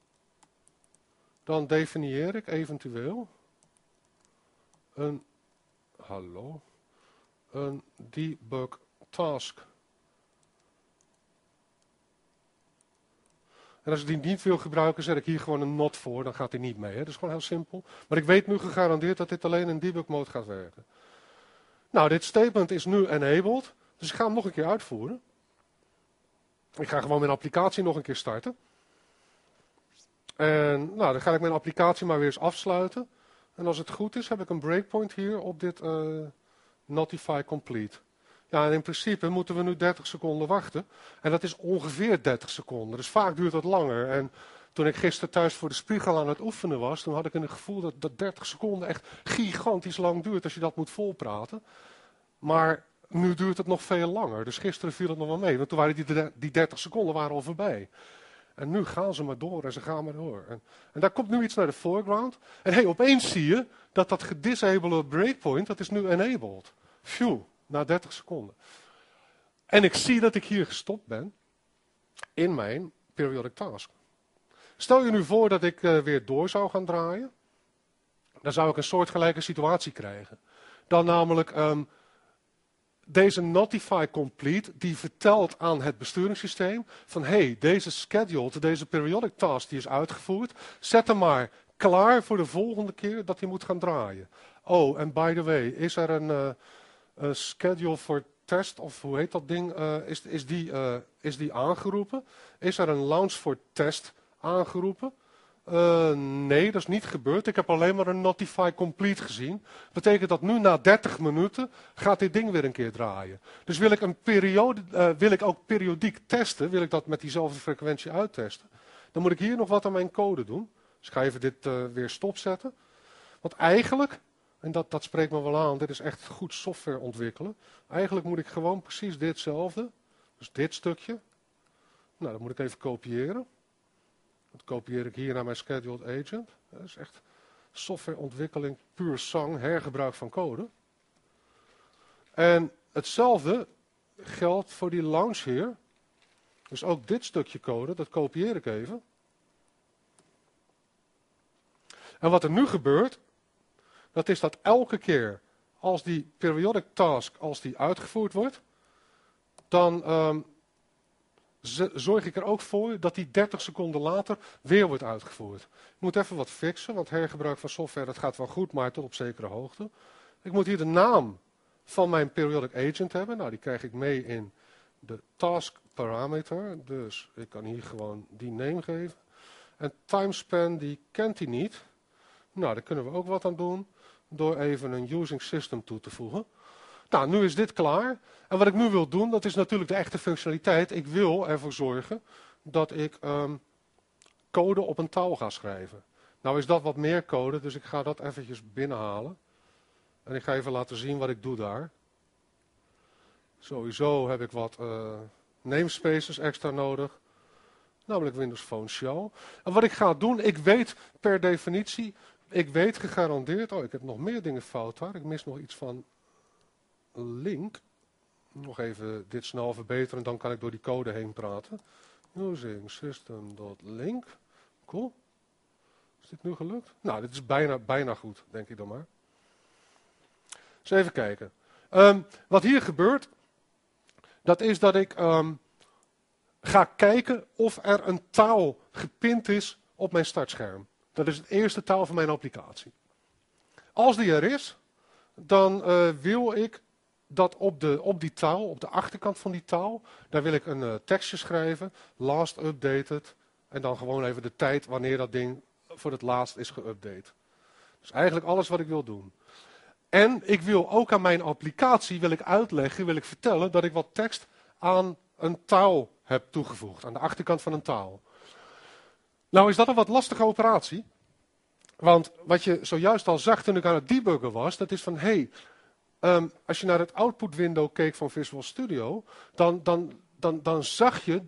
dan definieer ik eventueel een, hallo, een debug task. En als ik die niet wil gebruiken, zet ik hier gewoon een not voor, dan gaat hij niet mee. Hè? Dat is gewoon heel simpel. Maar ik weet nu gegarandeerd dat dit alleen in debug mode gaat werken. Nou, dit statement is nu enabled, dus ik ga hem nog een keer uitvoeren. Ik ga gewoon mijn applicatie nog een keer starten. En nou, dan ga ik mijn applicatie maar weer eens afsluiten. En als het goed is, heb ik een breakpoint hier op dit uh, notify complete. Ja, en in principe moeten we nu dertig seconden wachten. En dat is ongeveer dertig seconden. Dus vaak duurt dat langer. En toen ik gisteren thuis voor de spiegel aan het oefenen was, toen had ik een gevoel dat, dat dertig seconden echt gigantisch lang duurt als je dat moet volpraten. Maar nu duurt het nog veel langer. Dus gisteren viel het nog wel mee. Want toen waren die, die dertig seconden waren al voorbij. En nu gaan ze maar door en ze gaan maar door. En, en daar komt nu iets naar de foreground. En hey, opeens zie je dat dat gedisabelde breakpoint, dat is nu enabled. Phew, na dertig seconden. En ik zie dat ik hier gestopt ben in mijn periodic task. Stel je nu voor dat ik uh, weer door zou gaan draaien. Dan zou ik een soortgelijke situatie krijgen. Dan namelijk um, deze notify complete, die vertelt aan het besturingssysteem van hey, deze scheduled, deze periodic task die is uitgevoerd, zet hem maar klaar voor de volgende keer dat hij moet gaan draaien. Oh, en by the way, is er een, uh, een schedule for test, of hoe heet dat ding, uh, is, is, die, uh, is die aangeroepen? Is er een launch for test aangeroepen? Uh, nee, dat is niet gebeurd. Ik heb alleen maar een notify complete gezien. Betekent dat nu na dertig minuten gaat dit ding weer een keer draaien. Dus wil ik, een periode, uh, wil ik ook periodiek testen, wil ik dat met diezelfde frequentie uittesten, dan moet ik hier nog wat aan mijn code doen. Dus ik ga even dit uh, weer stopzetten. Want eigenlijk, en dat, dat spreekt me wel aan, dit is echt goed software ontwikkelen. Eigenlijk moet ik gewoon precies ditzelfde, dus dit stukje, nou dat moet ik even kopiëren. Dat kopieer ik hier naar mijn scheduled agent. Dat is echt softwareontwikkeling puur sang, hergebruik van code. En hetzelfde geldt voor die launch hier. Dus ook dit stukje code, dat kopieer ik even. En wat er nu gebeurt, dat is dat elke keer als die periodic task, als die uitgevoerd wordt, dan um, zorg ik er ook voor dat die dertig seconden later weer wordt uitgevoerd. Ik moet even wat fixen, want hergebruik van software dat gaat wel goed, maar tot op zekere hoogte. Ik moet hier de naam van mijn periodic agent hebben. Nou, die krijg ik mee in de task parameter. Dus ik kan hier gewoon die name geven. En timespan, die kent hij niet. Nou, daar kunnen we ook wat aan doen door even een using system toe te voegen. Nou, nu is dit klaar. En wat ik nu wil doen, dat is natuurlijk de echte functionaliteit. Ik wil ervoor zorgen dat ik um, code op een touw ga schrijven. Nou is dat wat meer code, dus ik ga dat eventjes binnenhalen. En ik ga even laten zien wat ik doe daar. Sowieso heb ik wat uh, namespaces extra nodig. Namelijk Windows Phone Show. En wat ik ga doen, ik weet per definitie, ik weet gegarandeerd, oh ik heb nog meer dingen fout daar. Ik mis nog iets van link. Nog even dit snel verbeteren, dan kan ik door die code heen praten. Using system.link. Cool. Is dit nu gelukt? Nou, dit is bijna, bijna goed, denk ik dan maar. Dus even kijken. Um, wat hier gebeurt, dat is dat ik um, ga kijken of er een taal gepind is op mijn startscherm. Dat is het eerste taal van mijn applicatie. Als die er is, dan uh, wil ik dat op, de, op die taal, op de achterkant van die taal, daar wil ik een uh, tekstje schrijven, last updated, en dan gewoon even de tijd wanneer dat ding voor het laatst is geüpdate. Dus eigenlijk alles wat ik wil doen. En ik wil ook aan mijn applicatie, wil ik uitleggen, wil ik vertellen dat ik wat tekst aan een taal heb toegevoegd, aan de achterkant van een taal. Nou is dat een wat lastige operatie, want wat je zojuist al zag toen ik aan het debuggen was, dat is van, hé, hey, um, als je naar het output window keek van Visual Studio, dan, dan, dan, dan zag je dat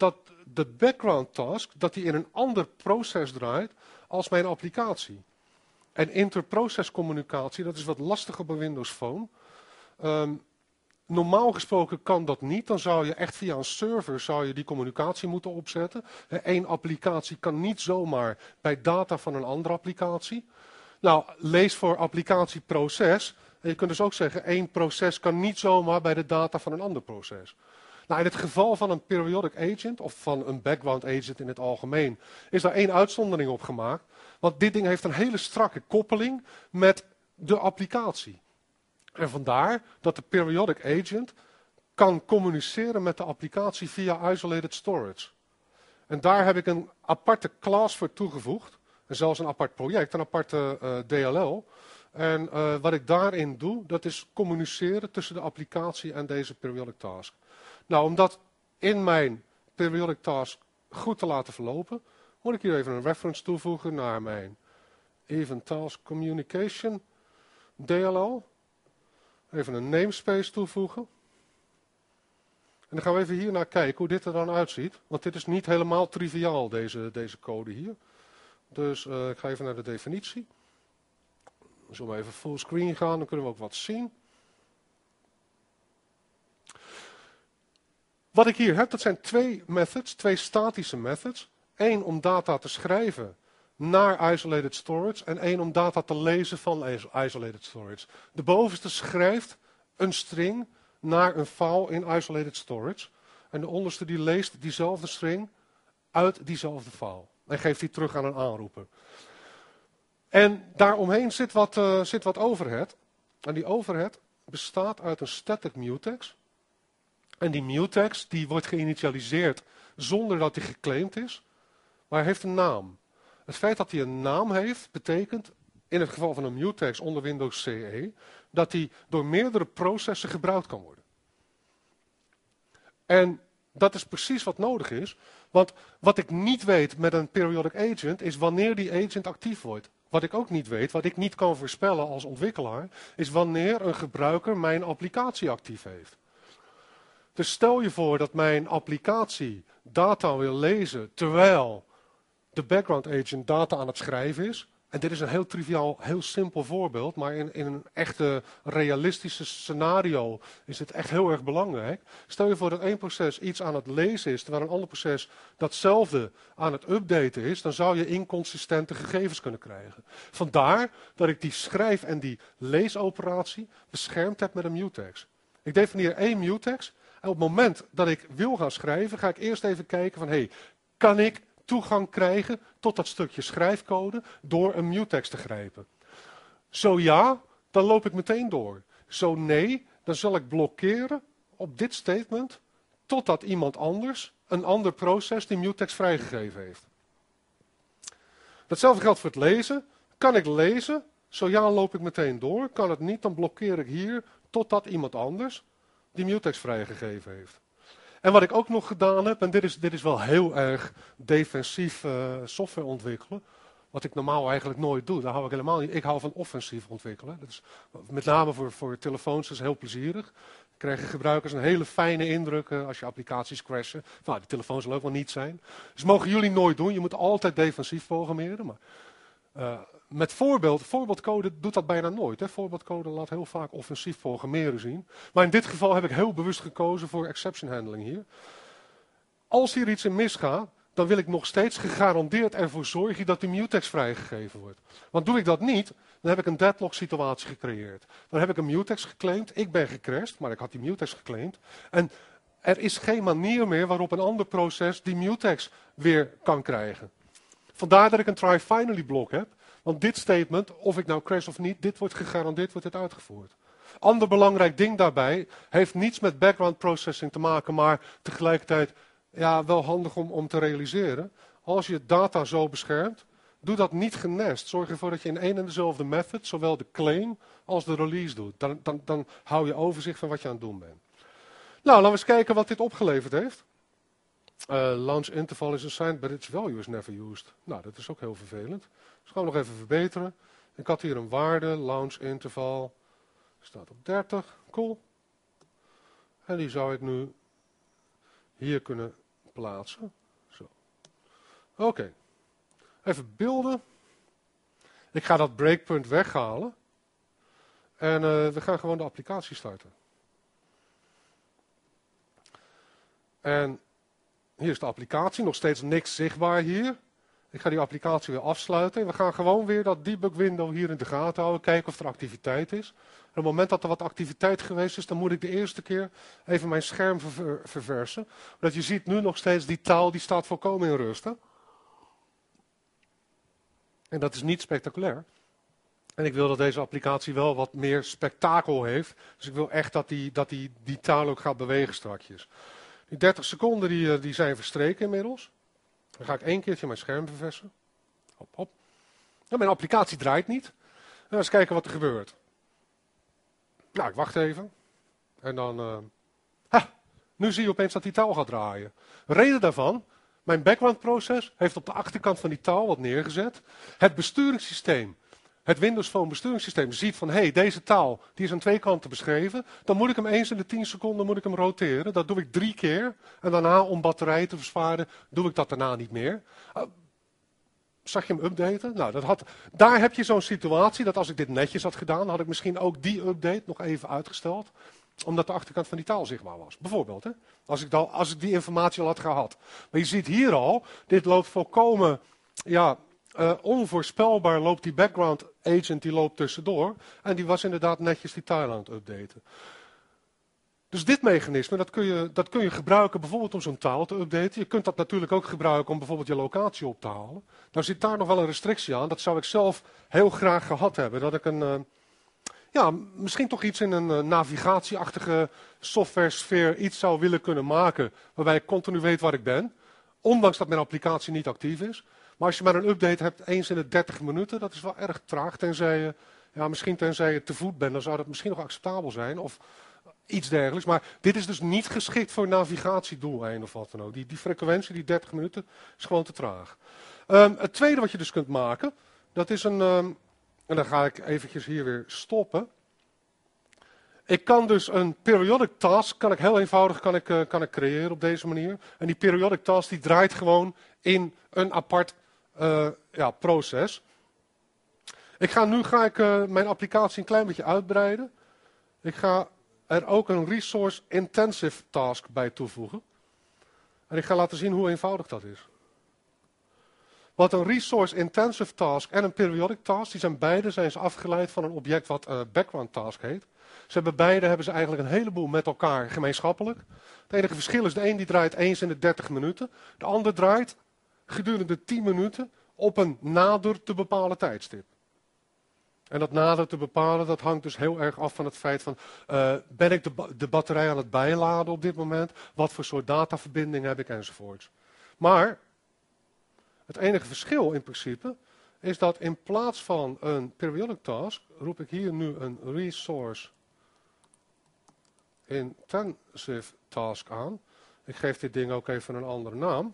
de background task, dat die in een ander proces draait als mijn applicatie. En interprocess communicatie, dat is wat lastig op een Windows Phone. Um, normaal gesproken kan dat niet. Dan zou je echt via een server zou je die communicatie moeten opzetten. Eén applicatie kan niet zomaar bij data van een andere applicatie. Nou, lees voor applicatieproces. En je kunt dus ook zeggen, één proces kan niet zomaar bij de data van een ander proces. Nou, in het geval van een periodic agent, of van een background agent in het algemeen, is daar één uitzondering op gemaakt. Want dit ding heeft een hele strakke koppeling met de applicatie. En vandaar dat de periodic agent kan communiceren met de applicatie via isolated storage. En daar heb ik een aparte class voor toegevoegd. En zelfs een apart project, een aparte uh, D L L. En uh, wat ik daarin doe, dat is communiceren tussen de applicatie en deze periodic task. Nou, om dat in mijn periodic task goed te laten verlopen, moet ik hier even een reference toevoegen naar mijn Event Task Communication D L L. Even een namespace toevoegen. En dan gaan we even hier naar kijken hoe dit er dan uitziet. Want dit is niet helemaal triviaal, deze, deze code hier. Dus uh, ik ga even naar de definitie. Zullen we even fullscreen gaan, dan kunnen we ook wat zien. Wat ik hier heb, dat zijn twee methods, twee statische methods. Eén om data te schrijven naar isolated storage en één om data te lezen van isolated storage. De bovenste schrijft een string naar een file in isolated storage. En de onderste die leest diezelfde string uit diezelfde file. En geeft die terug aan een aanroeper. En daaromheen zit wat, uh, zit wat overhead. En die overhead bestaat uit een static mutex. En die mutex die wordt geïnitialiseerd zonder dat die geclaimd is. Maar hij heeft een naam. Het feit dat hij een naam heeft, betekent, in het geval van een mutex onder Windows C E, dat hij door meerdere processen gebruikt kan worden. En dat is precies wat nodig is. Want wat ik niet weet met een periodic agent, is wanneer die agent actief wordt. Wat ik ook niet weet, wat ik niet kan voorspellen als ontwikkelaar, is wanneer een gebruiker mijn applicatie actief heeft. Dus stel je voor dat mijn applicatie data wil lezen terwijl de background agent data aan het schrijven is. En dit is een heel triviaal, heel simpel voorbeeld, maar in, in een echte realistische scenario is het echt heel erg belangrijk. Stel je voor dat één proces iets aan het lezen is, terwijl een ander proces datzelfde aan het updaten is, dan zou je inconsistente gegevens kunnen krijgen. Vandaar dat ik die schrijf- en die leesoperatie beschermd heb met een mutex. Ik definieer één mutex en op het moment dat ik wil gaan schrijven, ga ik eerst even kijken van, hé, hey, kan ik toegang krijgen tot dat stukje schrijfcode door een mutex te grijpen? Zo ja, dan loop ik meteen door. Zo nee, dan zal ik blokkeren op dit statement totdat iemand anders, een ander proces, die mutex vrijgegeven heeft. Datzelfde geldt voor het lezen. Kan ik lezen? Zo ja, loop ik meteen door. Kan het niet, dan blokkeer ik hier totdat iemand anders die mutex vrijgegeven heeft. En wat ik ook nog gedaan heb, en dit is, dit is wel heel erg defensief uh, software ontwikkelen, wat ik normaal eigenlijk nooit doe, daar hou ik helemaal niet. Ik hou van offensief ontwikkelen. Dat is, met name voor, voor telefoons is het heel plezierig. Dan krijgen gebruikers een hele fijne indruk uh, als je applicaties crashen. Nou, die telefoon zal ook wel niet zijn. Dus mogen jullie nooit doen. Je moet altijd defensief programmeren. Maar uh, met voorbeeld, voorbeeldcode doet dat bijna nooit. Hè. Voorbeeldcode laat heel vaak offensief programmeren zien. Maar in dit geval heb ik heel bewust gekozen voor exception handling hier. Als hier iets in misgaat, dan wil ik nog steeds gegarandeerd ervoor zorgen dat die mutex vrijgegeven wordt. Want doe ik dat niet, dan heb ik een deadlock situatie gecreëerd. Dan heb ik een mutex geclaimd, ik ben gecrashed, maar ik had die mutex geclaimd. En er is geen manier meer waarop een ander proces die mutex weer kan krijgen. Vandaar dat ik een try finally blok heb. Want dit statement, of ik nou crash of niet, dit wordt gegarandeerd, wordt dit uitgevoerd. Ander belangrijk ding daarbij, heeft niets met background processing te maken, maar tegelijkertijd ja, wel handig om, om te realiseren. Als je data zo beschermt, doe dat niet genest. Zorg ervoor dat je in één en dezelfde method, zowel de claim als de release doet. Dan, dan, dan hou je overzicht van wat je aan het doen bent. Nou, laten we eens kijken wat dit opgeleverd heeft. Uh, launch interval is assigned, but its value is never used. Nou, dat is ook heel vervelend. Dus gaan we nog even verbeteren. Ik had hier een waarde, launch interval, staat op dertig, cool. En die zou ik nu hier kunnen plaatsen. Oké. Okay. Even beelden. Ik ga dat breakpoint weghalen. En uh, we gaan gewoon de applicatie starten. En hier is de applicatie. Nog steeds niks zichtbaar hier. Ik ga die applicatie weer afsluiten. En we gaan gewoon weer dat debug window hier in de gaten houden. Kijken of er activiteit is. En op het moment dat er wat activiteit geweest is, dan moet ik de eerste keer even mijn scherm ver verversen. Omdat je ziet nu nog steeds die taal die staat volkomen in rust. Hè? En dat is niet spectaculair. En ik wil dat deze applicatie wel wat meer spektakel heeft. Dus ik wil echt dat die, dat die, die taal ook gaat bewegen strakjes. Die dertig seconden die, die zijn verstreken inmiddels. Dan ga ik één keertje mijn scherm verversen. Hop, hop. Nou, mijn applicatie draait niet. Nou, eens kijken wat er gebeurt. Nou, ik wacht even. En dan... Uh... Ha, nu zie je opeens dat die touw gaat draaien. Reden daarvan... Mijn background proces heeft op de achterkant van die touw wat neergezet. Het besturingssysteem, het Windows Phone besturingssysteem ziet van... hé, hey, deze taal die is aan twee kanten beschreven. Dan moet ik hem eens in de tien seconden moet ik hem roteren. Dat doe ik drie keer. En daarna, om batterijen te besparen, doe ik dat daarna niet meer. Uh, zag je hem updaten? Nou, dat had, daar heb je zo'n situatie dat als ik dit netjes had gedaan... had ik misschien ook die update nog even uitgesteld... Omdat de achterkant van die taal zichtbaar was. Bijvoorbeeld, hè? Als, ik dan, als ik die informatie al had gehad. Maar je ziet hier al, dit loopt volkomen ja, uh, onvoorspelbaar. Loopt die background agent, die loopt tussendoor. En die was inderdaad netjes die taal aan het updaten. Dus dit mechanisme, dat kun je, dat kun je gebruiken bijvoorbeeld om zo'n taal te updaten. Je kunt dat natuurlijk ook gebruiken om bijvoorbeeld je locatie op te halen. Nou zit daar nog wel een restrictie aan. Dat zou ik zelf heel graag gehad hebben. Dat ik een... Uh, Ja, misschien toch iets in een uh, navigatieachtige software sfeer iets zou willen kunnen maken. Waarbij ik continu weet waar ik ben. Ondanks dat mijn applicatie niet actief is. Maar als je maar een update hebt eens in de dertig minuten, dat is wel erg traag. Tenzij je, ja, misschien tenzij je te voet bent, dan zou dat misschien nog acceptabel zijn. Of iets dergelijks. Maar dit is dus niet geschikt voor navigatiedoeleinden of wat dan ook. Die, die frequentie, die dertig minuten, is gewoon te traag. Um, het tweede wat je dus kunt maken, dat is een... Um, En dan ga ik eventjes hier weer stoppen. Ik kan dus een periodic task, kan ik heel eenvoudig kan ik, uh, kan ik creëren op deze manier. En die periodic task die draait gewoon in een apart uh, ja, proces. Ik ga, nu ga ik uh, mijn applicatie een klein beetje uitbreiden. Ik ga er ook een resource intensive task bij toevoegen. En ik ga laten zien hoe eenvoudig dat is. Wat een resource intensive task en een periodic task, die zijn beide zijn ze afgeleid van een object wat uh, background task heet. Ze hebben beide hebben ze eigenlijk een heleboel met elkaar gemeenschappelijk. Het enige verschil is de een die draait eens in de dertig minuten. De ander draait gedurende tien minuten op een nader te bepalen tijdstip. En dat nader te bepalen, dat hangt dus heel erg af van het feit van, uh, ben ik de, ba de batterij aan het bijladen op dit moment? Wat voor soort dataverbinding heb ik enzovoorts. Maar het enige verschil in principe is dat in plaats van een periodic task roep ik hier nu een resource intensive task aan. Ik geef dit ding ook even een andere naam.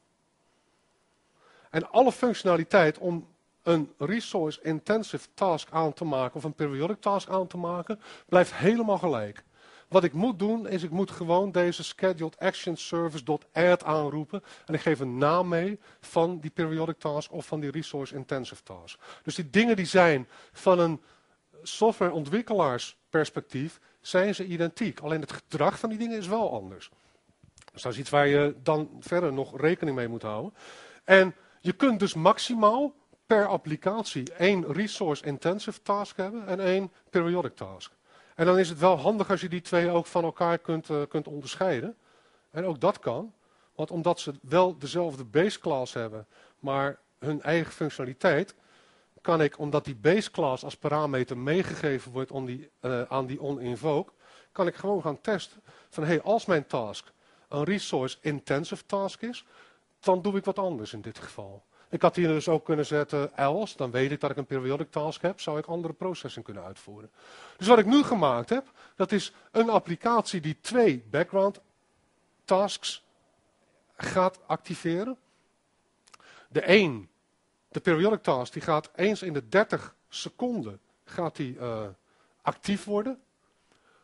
En alle functionaliteit om een resource intensive task aan te maken of een periodic task aan te maken, blijft helemaal gelijk. Wat ik moet doen, is ik moet gewoon deze scheduled action service.add aanroepen. En ik geef een naam mee van die periodic task of van die resource intensive task. Dus die dingen die zijn van een softwareontwikkelaarsperspectief, zijn ze identiek. Alleen het gedrag van die dingen is wel anders. Dus dat is iets waar je dan verder nog rekening mee moet houden. En je kunt dus maximaal per applicatie één resource intensive task hebben en één periodic task. En dan is het wel handig als je die twee ook van elkaar kunt, uh, kunt onderscheiden. En ook dat kan. Want omdat ze wel dezelfde base class hebben, maar hun eigen functionaliteit, kan ik, omdat die base class als parameter meegegeven wordt om die, uh, aan die on-invoke, kan ik gewoon gaan testen van, hey, als mijn task een resource intensive task is, dan doe ik wat anders in dit geval. Ik had hier dus ook kunnen zetten else, dan weet ik dat ik een periodic task heb, zou ik andere processing kunnen uitvoeren. Dus wat ik nu gemaakt heb, dat is een applicatie die twee background tasks gaat activeren. De een, de periodic task, die gaat eens in de dertig seconden gaat die, uh, actief worden.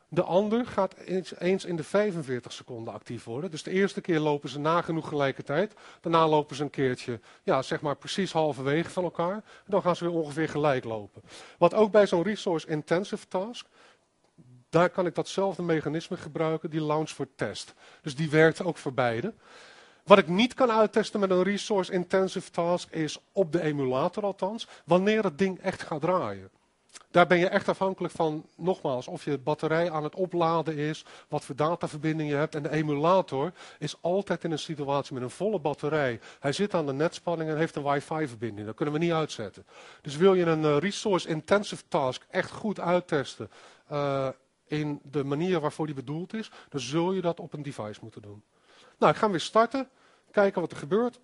De ander gaat eens, eens in de vijfenveertig seconden actief worden. Dus de eerste keer lopen ze nagenoeg gelijkertijd. Daarna lopen ze een keertje, ja, zeg maar precies halverwege van elkaar. En dan gaan ze weer ongeveer gelijk lopen. Wat ook bij zo'n resource-intensive task, daar kan ik datzelfde mechanisme gebruiken, die launch for test. Dus die werkt ook voor beide. Wat ik niet kan uittesten met een resource-intensive task is, op de emulator althans, wanneer het ding echt gaat draaien. Daar ben je echt afhankelijk van, nogmaals, of je batterij aan het opladen is, wat voor dataverbinding je hebt. En de emulator is altijd in een situatie met een volle batterij. Hij zit aan de netspanning en heeft een wifi-verbinding. Dat kunnen we niet uitzetten. Dus wil je een uh, resource-intensive task echt goed uittesten uh, in de manier waarvoor die bedoeld is, dan zul je dat op een device moeten doen. Nou, ik ga weer starten, kijken wat er gebeurt.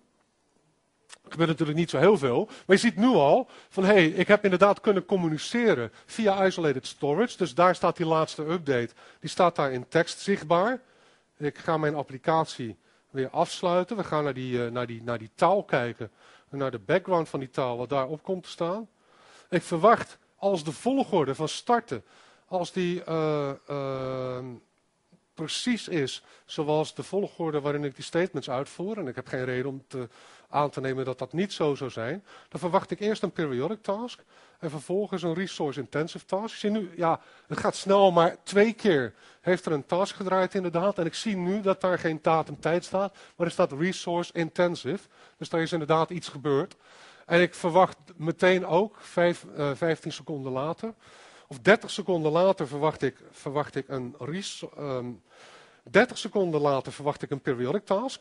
Er gebeurt natuurlijk niet zo heel veel, maar je ziet nu al van hé, hey, ik heb inderdaad kunnen communiceren via isolated storage. Dus daar staat die laatste update, die staat daar in tekst zichtbaar. Ik ga mijn applicatie weer afsluiten. We gaan naar die, uh, naar die, naar die taal kijken, naar de background van die taal, wat daarop komt te staan. Ik verwacht als de volgorde van starten, als die uh, uh, precies is zoals de volgorde waarin ik die statements uitvoer, en ik heb geen reden om te, aan te nemen dat dat niet zo zou zijn, dan verwacht ik eerst een periodic task en vervolgens een resource intensive task. Ik zie nu, ja, het gaat snel, maar twee keer heeft er een task gedraaid inderdaad, en ik zie nu dat daar geen datum tijd staat, maar er staat resource intensive, dus daar is inderdaad iets gebeurd. En ik verwacht meteen ook, vijf, uh, vijftien seconden later, of dertig seconden later verwacht ik, verwacht ik een um, dertig seconden later verwacht ik een periodic task.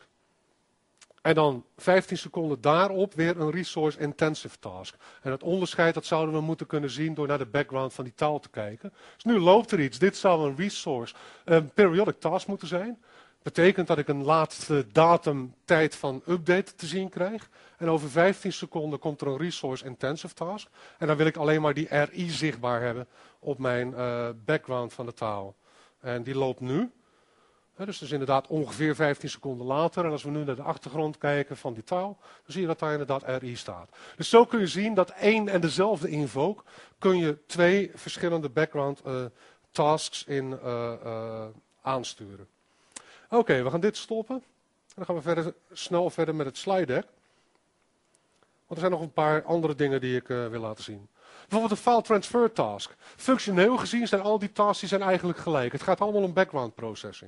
En dan vijftien seconden daarop weer een resource intensive task. En het onderscheid dat zouden we moeten kunnen zien door naar de background van die taal te kijken. Dus nu loopt er iets. Dit zou een resource, een periodic task moeten zijn. Betekent dat ik een laatste datum tijd van update te zien krijg. En over vijftien seconden komt er een resource intensive task. En dan wil ik alleen maar die R I zichtbaar hebben op mijn uh, background van de taal. En die loopt nu. He, dus dat is inderdaad ongeveer vijftien seconden later. En als we nu naar de achtergrond kijken van die taal, dan zie je dat daar inderdaad R I staat. Dus zo kun je zien dat één en dezelfde invoke kun je twee verschillende background uh, tasks in uh, uh, aansturen. Oké, okay, we gaan dit stoppen. En dan gaan we verder, snel verder met het slide deck. Want er zijn nog een paar andere dingen die ik uh, wil laten zien. Bijvoorbeeld de file transfer task. Functioneel gezien zijn al die tasks die zijn eigenlijk gelijk. Het gaat allemaal om background processing.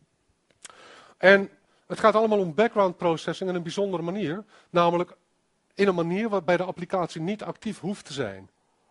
En het gaat allemaal om background processing in een bijzondere manier. Namelijk in een manier waarbij de applicatie niet actief hoeft te zijn.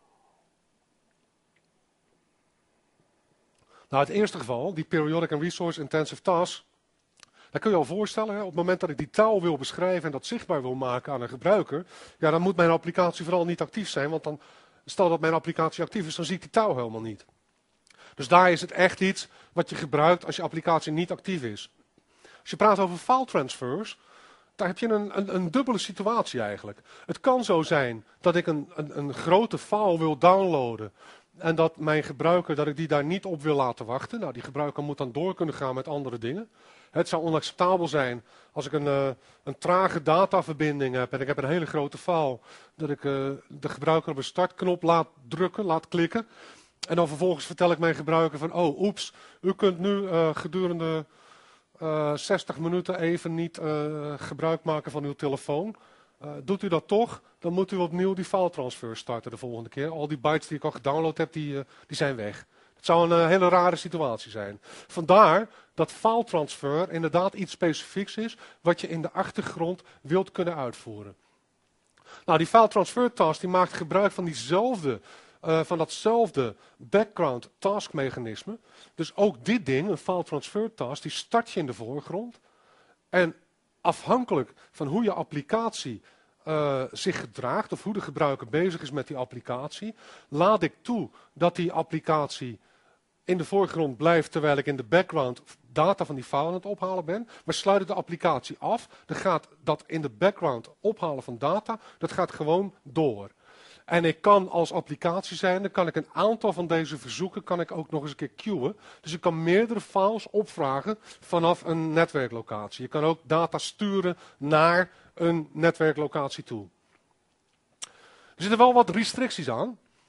Nou, het eerste geval, die periodic and resource intensive tasks. Dat kun je al voorstellen, hè? Op het moment dat ik die taal wil beschrijven en dat zichtbaar wil maken aan een gebruiker, ja, dan moet mijn applicatie vooral niet actief zijn, want dan, stel dat mijn applicatie actief is, dan zie ik die taal helemaal niet. Dus daar is het echt iets wat je gebruikt als je applicatie niet actief is. Als je praat over file transfers, daar heb je een, een, een dubbele situatie eigenlijk. Het kan zo zijn dat ik een, een, een grote file wil downloaden en dat mijn gebruiker, dat ik die daar niet op wil laten wachten. Nou, die gebruiker moet dan door kunnen gaan met andere dingen. Het zou onacceptabel zijn als ik een, uh, een trage dataverbinding heb en ik heb een hele grote file, dat ik uh, de gebruiker op een startknop laat drukken, laat klikken. En dan vervolgens vertel ik mijn gebruiker van, oh, oeps, u kunt nu uh, gedurende uh, zestig minuten even niet uh, gebruik maken van uw telefoon. Uh, doet u dat toch, dan moet u opnieuw die file transfer starten de volgende keer. Al die bytes die ik al gedownload heb, die, uh, die zijn weg. Het zou een uh, hele rare situatie zijn. Vandaar dat file transfer inderdaad iets specifieks is wat je in de achtergrond wilt kunnen uitvoeren. Nou, die file transfer task die maakt gebruik van diezelfde, uh, van datzelfde background task mechanisme. Dus ook dit ding, een file transfer task, die start je in de voorgrond. En afhankelijk van hoe je applicatie uh, zich gedraagt of hoe de gebruiker bezig is met die applicatie, laat ik toe dat die applicatie in de voorgrond blijft terwijl ik in de background data van die file aan het ophalen ben. Maar sluit ik de applicatie af, dan gaat dat in de background ophalen van data, dat gaat gewoon door. En ik kan als applicatie zijn, dan kan ik een aantal van deze verzoeken kan ik ook nog eens een keer queuen. Dus ik kan meerdere files opvragen vanaf een netwerklocatie. Je kan ook data sturen naar een netwerklocatie toe. Er zitten wel wat restricties aan.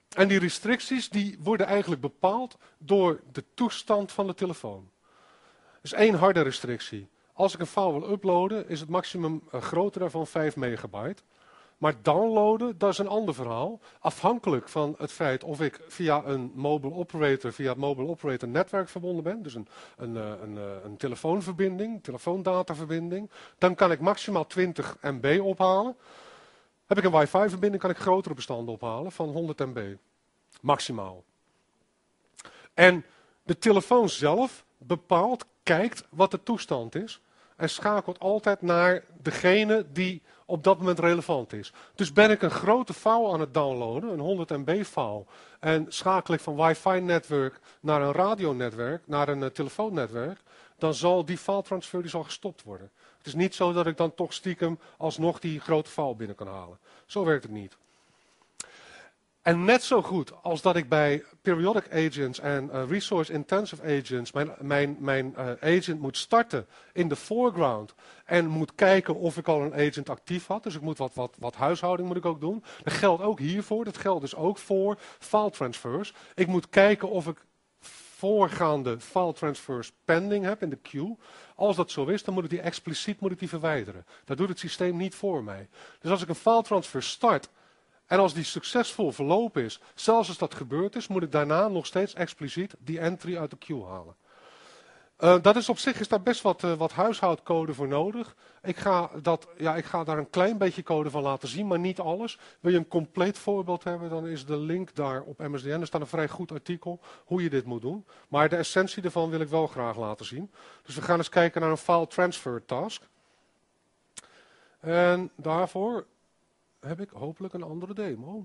En die restricties die worden eigenlijk bepaald door de toestand van de telefoon. Dus één harde restrictie. Als ik een file wil uploaden, is het maximum uh, groter daarvan vijf megabyte. Maar downloaden, dat is een ander verhaal. Afhankelijk van het feit of ik via een mobile operator, via het mobile operator netwerk verbonden ben. Dus een, een, een, een, een telefoonverbinding, telefoondataverbinding. Dan kan ik maximaal twintig MB ophalen. Heb ik een wifi verbinding, kan ik grotere bestanden ophalen van honderd MB. Maximaal. En de telefoon zelf bepaalt, kijkt wat de toestand is. En schakelt altijd naar degene die op dat moment relevant is. Dus ben ik een grote file aan het downloaden, een honderd MB file. En schakel ik van wifi-netwerk naar een radionetwerk, naar een uh, telefoonnetwerk. Dan zal die file transfer die zal gestopt worden. Het is niet zo dat ik dan toch stiekem alsnog die grote file binnen kan halen. Zo werkt het niet. En net zo goed als dat ik bij periodic agents en uh, resource intensive agents mijn, mijn, mijn uh, agent moet starten in de foreground en moet kijken of ik al een agent actief had. Dus ik moet wat, wat, wat huishouding moet ik ook doen. Dat geldt ook hiervoor. Dat geldt dus ook voor file transfers. Ik moet kijken of ik voorgaande file transfers pending heb in de queue. Als dat zo is, dan moet ik die expliciet moet ik die verwijderen. Dat doet het systeem niet voor mij. Dus als ik een file transfer start en als die succesvol verlopen is, zelfs als dat gebeurd is, moet ik daarna nog steeds expliciet die entry uit de queue halen. Uh, dat is op zich is daar best wat, uh, wat huishoudcode voor nodig. Ik ga, dat, ja, ik ga daar een klein beetje code van laten zien, maar niet alles. Wil je een compleet voorbeeld hebben, dan is de link daar op M S D N. Er staat een vrij goed artikel hoe je dit moet doen. Maar de essentie ervan wil ik wel graag laten zien. Dus we gaan eens kijken naar een file transfer task. En daarvoor heb ik hopelijk een andere demo.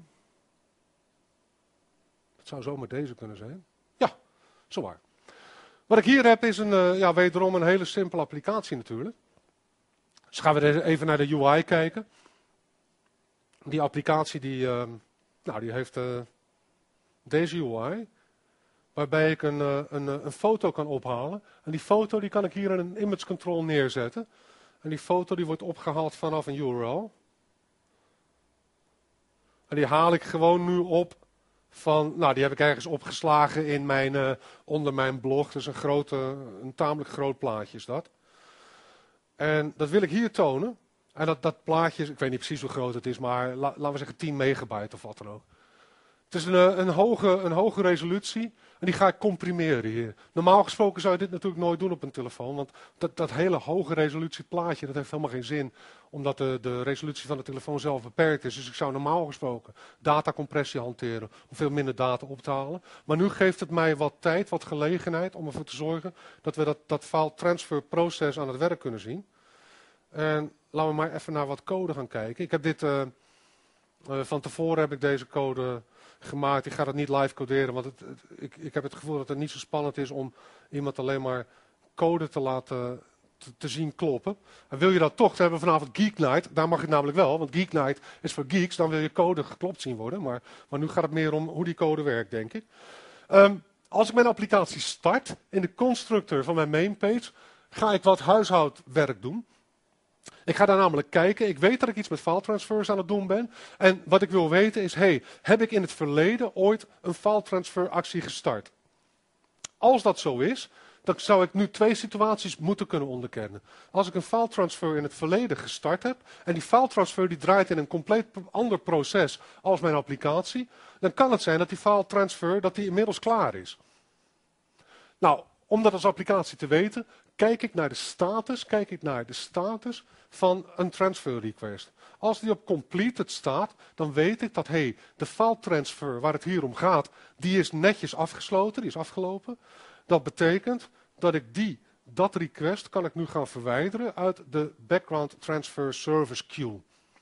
Het zou zomaar deze kunnen zijn. Ja, zowaar. Wat ik hier heb is een, uh, ja, wederom een hele simpele applicatie natuurlijk. Dus gaan we even naar de U I kijken. Die applicatie die, uh, nou, die heeft uh, deze U I. Waarbij ik een, uh, een, een foto kan ophalen. En die foto die kan ik hier in een image control neerzetten. En die foto die wordt opgehaald vanaf een U R L. En die haal ik gewoon nu op van, nou die heb ik ergens opgeslagen in mijn, uh, onder mijn blog. Dus een, grote, een tamelijk groot plaatje is dat. En dat wil ik hier tonen. En dat, dat plaatje, ik weet niet precies hoe groot het is, maar la, laten we zeggen tien megabyte of wat dan ook. Het is een, een, hoge, een hoge resolutie en die ga ik comprimeren hier. Normaal gesproken zou je dit natuurlijk nooit doen op een telefoon, want dat, dat hele hoge resolutie plaatje, dat heeft helemaal geen zin, omdat de, de resolutie van de telefoon zelf beperkt is. Dus ik zou normaal gesproken datacompressie hanteren om veel minder data op te halen. Maar nu geeft het mij wat tijd, wat gelegenheid om ervoor te zorgen dat we dat, dat file transfer proces aan het werk kunnen zien. En laten we maar even naar wat code gaan kijken. Ik heb dit, uh, uh, van tevoren heb ik deze code gemaakt. Ik ga het niet live coderen, want het, het, ik, ik heb het gevoel dat het niet zo spannend is om iemand alleen maar code te laten te, te zien kloppen. En wil je dat toch, hebben we vanavond Geek Night, daar mag het namelijk wel, want Geek Night is voor geeks, dan wil je code geklopt zien worden. Maar, maar nu gaat het meer om hoe die code werkt, denk ik. Um, als ik mijn applicatie start, in de constructor van mijn mainpage, ga ik wat huishoudwerk doen. Ik ga daar namelijk kijken. Ik weet dat ik iets met file transfers aan het doen ben. En wat ik wil weten is, hey, heb ik in het verleden ooit een file transfer actie gestart? Als dat zo is, dan zou ik nu twee situaties moeten kunnen onderkennen. Als ik een file transfer in het verleden gestart heb, en die file transfer die draait in een compleet ander proces als mijn applicatie, dan kan het zijn dat die file transfer dat die inmiddels klaar is. Nou, om dat als applicatie te weten, kijk ik naar de status, kijk ik naar de status van een transfer request. Als die op completed staat, dan weet ik dat hey, de file transfer waar het hier om gaat, die is netjes afgesloten, die is afgelopen. Dat betekent dat ik die, dat request kan ik nu gaan verwijderen uit de background transfer service queue.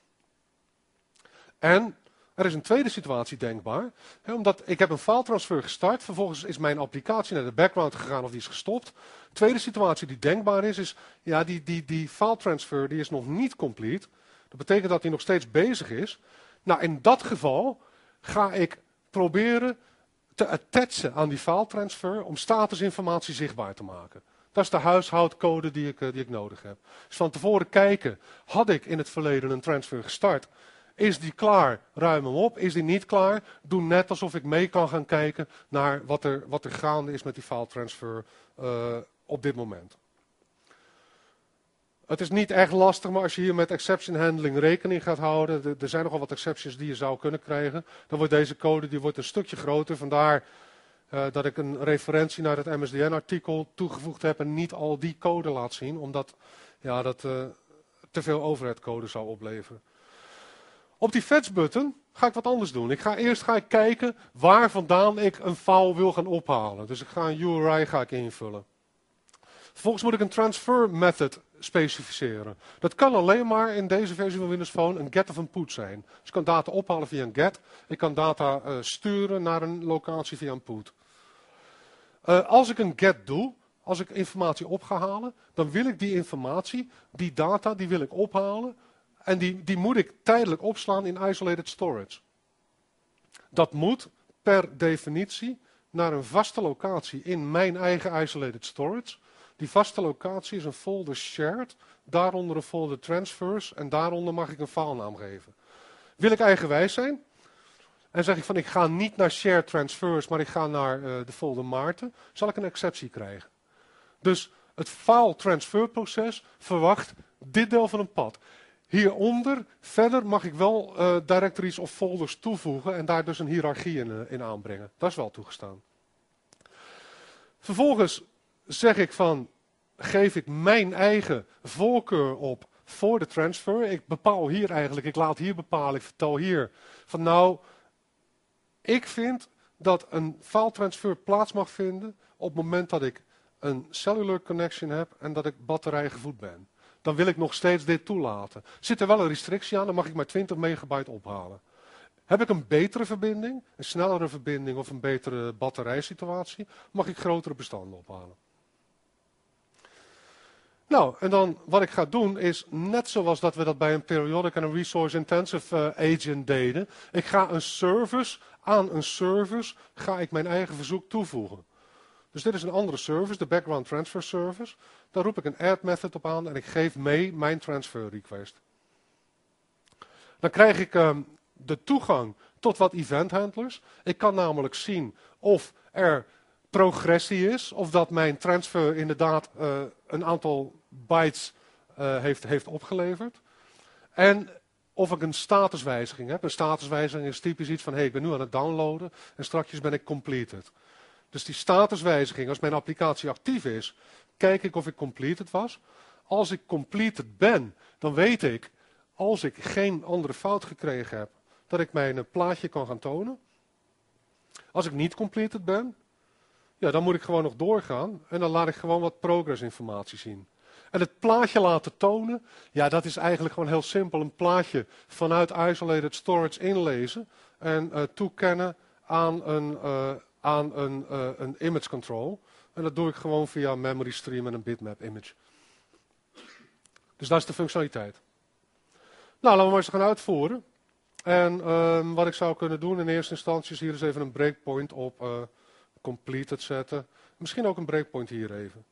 En er is een tweede situatie denkbaar, hè, omdat ik heb een file transfer gestart, vervolgens is mijn applicatie naar de background gegaan of die is gestopt. Tweede situatie die denkbaar is, is ja, die, die, die file transfer die is nog niet complete. Dat betekent dat die nog steeds bezig is. Nou, in dat geval ga ik proberen te attachen aan die file transfer om statusinformatie zichtbaar te maken. Dat is de huishoudcode die ik, die ik nodig heb. Dus van tevoren kijken, had ik in het verleden een transfer gestart? Is die klaar? Ruim hem op. Is die niet klaar? Doe net alsof ik mee kan gaan kijken naar wat er, wat er gaande is met die file transfer uh, op dit moment. Het is niet echt lastig, maar als je hier met exception handling rekening gaat houden, er, er zijn nogal wat exceptions die je zou kunnen krijgen, dan wordt deze code die wordt een stukje groter. Vandaar uh, dat ik een referentie naar het M S D N-artikel toegevoegd heb en niet al die code laat zien, omdat ja, dat uh, te veel overhead code zou opleveren. Op die fetch-button ga ik wat anders doen. Ik ga eerst ga ik kijken waar vandaan ik een file wil gaan ophalen. Dus ik ga een U R I ga ik invullen. Vervolgens moet ik een transfer method specificeren. Dat kan alleen maar in deze versie van Windows Phone een get of een put zijn. Dus ik kan data ophalen via een get. Ik kan data uh, sturen naar een locatie via een put. Uh, als ik een get doe, als ik informatie op ga halen, dan wil ik die informatie, die data, die wil ik ophalen. En die, die moet ik tijdelijk opslaan in isolated storage. Dat moet per definitie naar een vaste locatie in mijn eigen isolated storage. Die vaste locatie is een folder shared, daaronder een folder transfers en daaronder mag ik een filenaam geven. Wil ik eigenwijs zijn en zeg ik van ik ga niet naar shared transfers, maar ik ga naar uh, de folder Maarten, zal ik een exceptie krijgen. Dus het file transfer proces verwacht dit deel van een pad. Hieronder, verder mag ik wel uh, directories of folders toevoegen en daar dus een hiërarchie in, uh, in aanbrengen. Dat is wel toegestaan. Vervolgens zeg ik van, geef ik mijn eigen voorkeur op voor de transfer. Ik bepaal hier eigenlijk, ik laat hier bepalen, ik vertel hier van nou, ik vind dat een file transfer plaats mag vinden op het moment dat ik een cellular connection heb en dat ik batterijgevoed ben. Dan wil ik nog steeds dit toelaten. Zit er wel een restrictie aan, dan mag ik maar twintig megabyte ophalen. Heb ik een betere verbinding, een snellere verbinding of een betere batterijsituatie, mag ik grotere bestanden ophalen. Nou, en dan wat ik ga doen is, net zoals dat we dat bij een periodic en een resource intensive uh, agent deden. Ik ga een service, aan een service ga ik mijn eigen verzoek toevoegen. Dus dit is een andere service, de background transfer service. Daar roep ik een add method op aan en ik geef mee mijn transfer request. Dan krijg ik uh, de toegang tot wat event handlers. Ik kan namelijk zien of er progressie is, of dat mijn transfer inderdaad uh, een aantal bytes uh, heeft, heeft opgeleverd. En of ik een statuswijziging heb. Een statuswijziging is typisch iets van, hé, hey, ik ben nu aan het downloaden en straks ben ik completed. Dus die statuswijziging, als mijn applicatie actief is, kijk ik of ik completed was. Als ik completed ben, dan weet ik, als ik geen andere fout gekregen heb, dat ik mijn plaatje kan gaan tonen. Als ik niet completed ben, ja, dan moet ik gewoon nog doorgaan en dan laat ik gewoon wat progress informatie zien. En het plaatje laten tonen, ja, dat is eigenlijk gewoon heel simpel. Een plaatje vanuit isolated storage inlezen en uh, toekennen aan een, uh, aan een, uh, een image control. En dat doe ik gewoon via een memory stream en een bitmap image. Dus dat is de functionaliteit. Nou, laten we maar eens gaan uitvoeren. En uh, wat ik zou kunnen doen in eerste instantie is hier eens even een breakpoint op uh, completed zetten. Misschien ook een breakpoint hier even.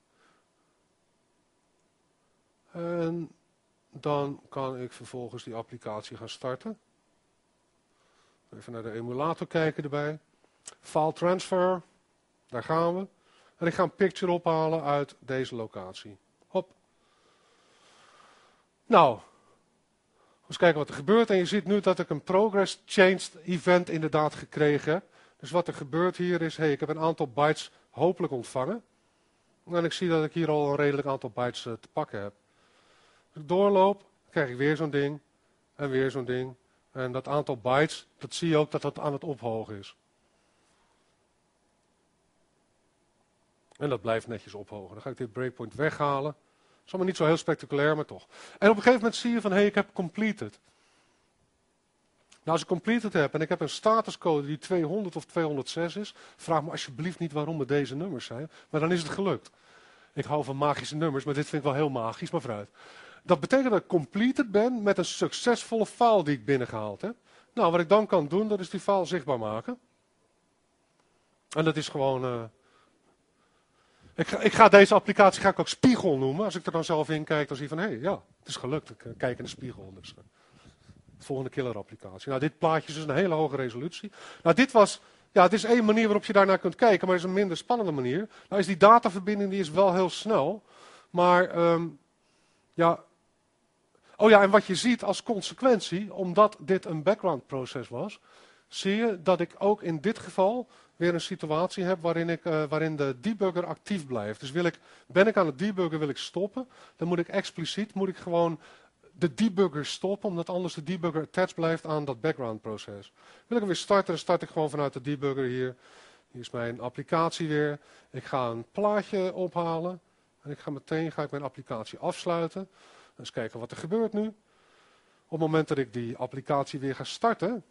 En dan kan ik vervolgens die applicatie gaan starten. Even naar de emulator kijken erbij. File transfer, daar gaan we. En ik ga een picture ophalen uit deze locatie. Hop. Nou, eens kijken wat er gebeurt. En je ziet nu dat ik een progress changed event inderdaad gekregen heb. Dus wat er gebeurt hier is, hey, ik heb een aantal bytes hopelijk ontvangen. En ik zie dat ik hier al een redelijk aantal bytes uh, te pakken heb. Als ik doorloop, krijg ik weer zo'n ding en weer zo'n ding. En dat aantal bytes, dat zie je ook dat dat aan het ophogen is. En dat blijft netjes ophogen. Dan ga ik dit breakpoint weghalen. Dat is allemaal niet zo heel spectaculair, maar toch. En op een gegeven moment zie je van, hé, hey, ik heb completed. Nou, als ik completed heb en ik heb een statuscode die tweehonderd of tweehonderdzes is, vraag me alsjeblieft niet waarom het deze nummers zijn, maar dan is het gelukt. Ik hou van magische nummers, maar dit vind ik wel heel magisch, maar vooruit. Dat betekent dat ik completed ben met een succesvolle file die ik binnengehaald heb. Nou, wat ik dan kan doen, dat is die file zichtbaar maken. En dat is gewoon... Uh, ik, ga, ik ga deze applicatie ga ik ook spiegel noemen. Als ik er dan zelf in kijk, dan zie je van, hé, hey, ja, het is gelukt. Ik uh, kijk in de spiegel. Dus, uh. Volgende killer applicatie. Nou, dit plaatje is dus een hele hoge resolutie. Nou, dit was, ja, het is één manier waarop je daarnaar kunt kijken, maar het is een minder spannende manier. Nou is die dataverbinding, die is wel heel snel, maar, um, ja... Oh ja, en wat je ziet als consequentie, omdat dit een background proces was, zie je dat ik ook in dit geval weer een situatie heb waarin, ik, uh, waarin de debugger actief blijft. Dus wil ik, ben ik aan het debuggen, wil ik stoppen, dan moet ik expliciet, moet ik gewoon de debugger stoppen, omdat anders de debugger attached blijft aan dat background proces. Wil ik hem weer starten, dan start ik gewoon vanuit de debugger hier. Hier is mijn applicatie weer. Ik ga een plaatje ophalen en ik ga meteen ga ik mijn applicatie afsluiten. Eens kijken wat er gebeurt nu. Op het moment dat ik die applicatie weer ga starten,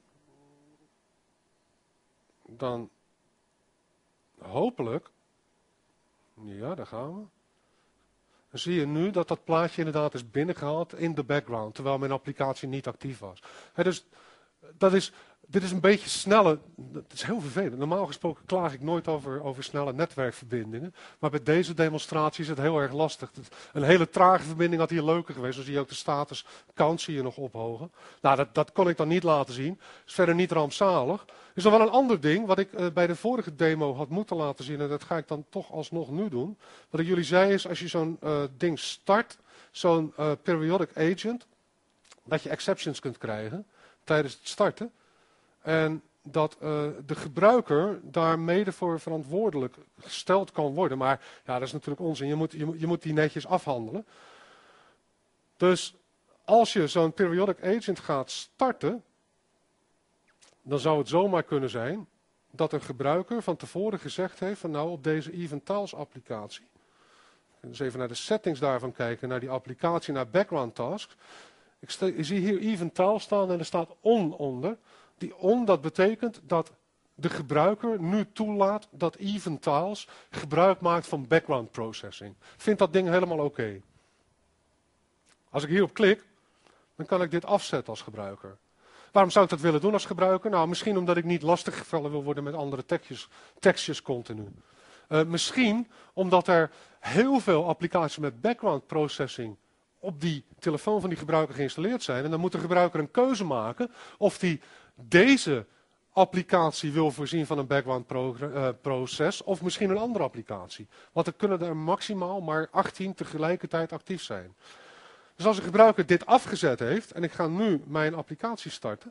dan hopelijk, ja, daar gaan we. Dan zie je nu dat dat plaatje inderdaad is binnengehaald in de background, terwijl mijn applicatie niet actief was. He, dus dat is, dit is een beetje snelle, dat is heel vervelend. Normaal gesproken klaag ik nooit over, over snelle netwerkverbindingen, maar bij deze demonstratie is het heel erg lastig. Een hele trage verbinding had hier leuker geweest, dan zie je ook de status count zie je nog ophogen. Nou, dat, dat kon ik dan niet laten zien, is verder niet rampzalig. Er is nog wel een ander ding, wat ik uh, bij de vorige demo had moeten laten zien, en dat ga ik dan toch alsnog nu doen. Wat ik jullie zei is, als je zo'n uh, ding start, zo'n uh, periodic agent, dat je exceptions kunt krijgen tijdens het starten. En dat uh, de gebruiker daar mede voor verantwoordelijk gesteld kan worden. Maar ja, dat is natuurlijk onzin. Je moet, je moet, je moet die netjes afhandelen. Dus als je zo'n periodic agent gaat starten, dan zou het zomaar kunnen zijn dat een gebruiker van tevoren gezegd heeft van nou op deze Eventiles applicatie. Dus even naar de settings daarvan kijken, naar die applicatie, naar background tasks. Ik, sta, ik zie hier Eventiles staan en er staat on onder. Die on, dat betekent dat de gebruiker nu toelaat dat Eventiles gebruik maakt van background processing. Vindt dat ding helemaal oké. Okay. Als ik hierop klik, dan kan ik dit afzetten als gebruiker. Waarom zou ik dat willen doen als gebruiker? Nou, misschien omdat ik niet lastiggevallen wil worden met andere tekstjes, tekstjes continu. Uh, misschien omdat er heel veel applicaties met background processing op die telefoon van die gebruiker geïnstalleerd zijn. En dan moet de gebruiker een keuze maken of die deze applicatie wil voorzien van een background pro, uh, proces of misschien een andere applicatie. Want er kunnen er maximaal maar achttien tegelijkertijd actief zijn. Dus als een gebruiker dit afgezet heeft en ik ga nu mijn applicatie starten,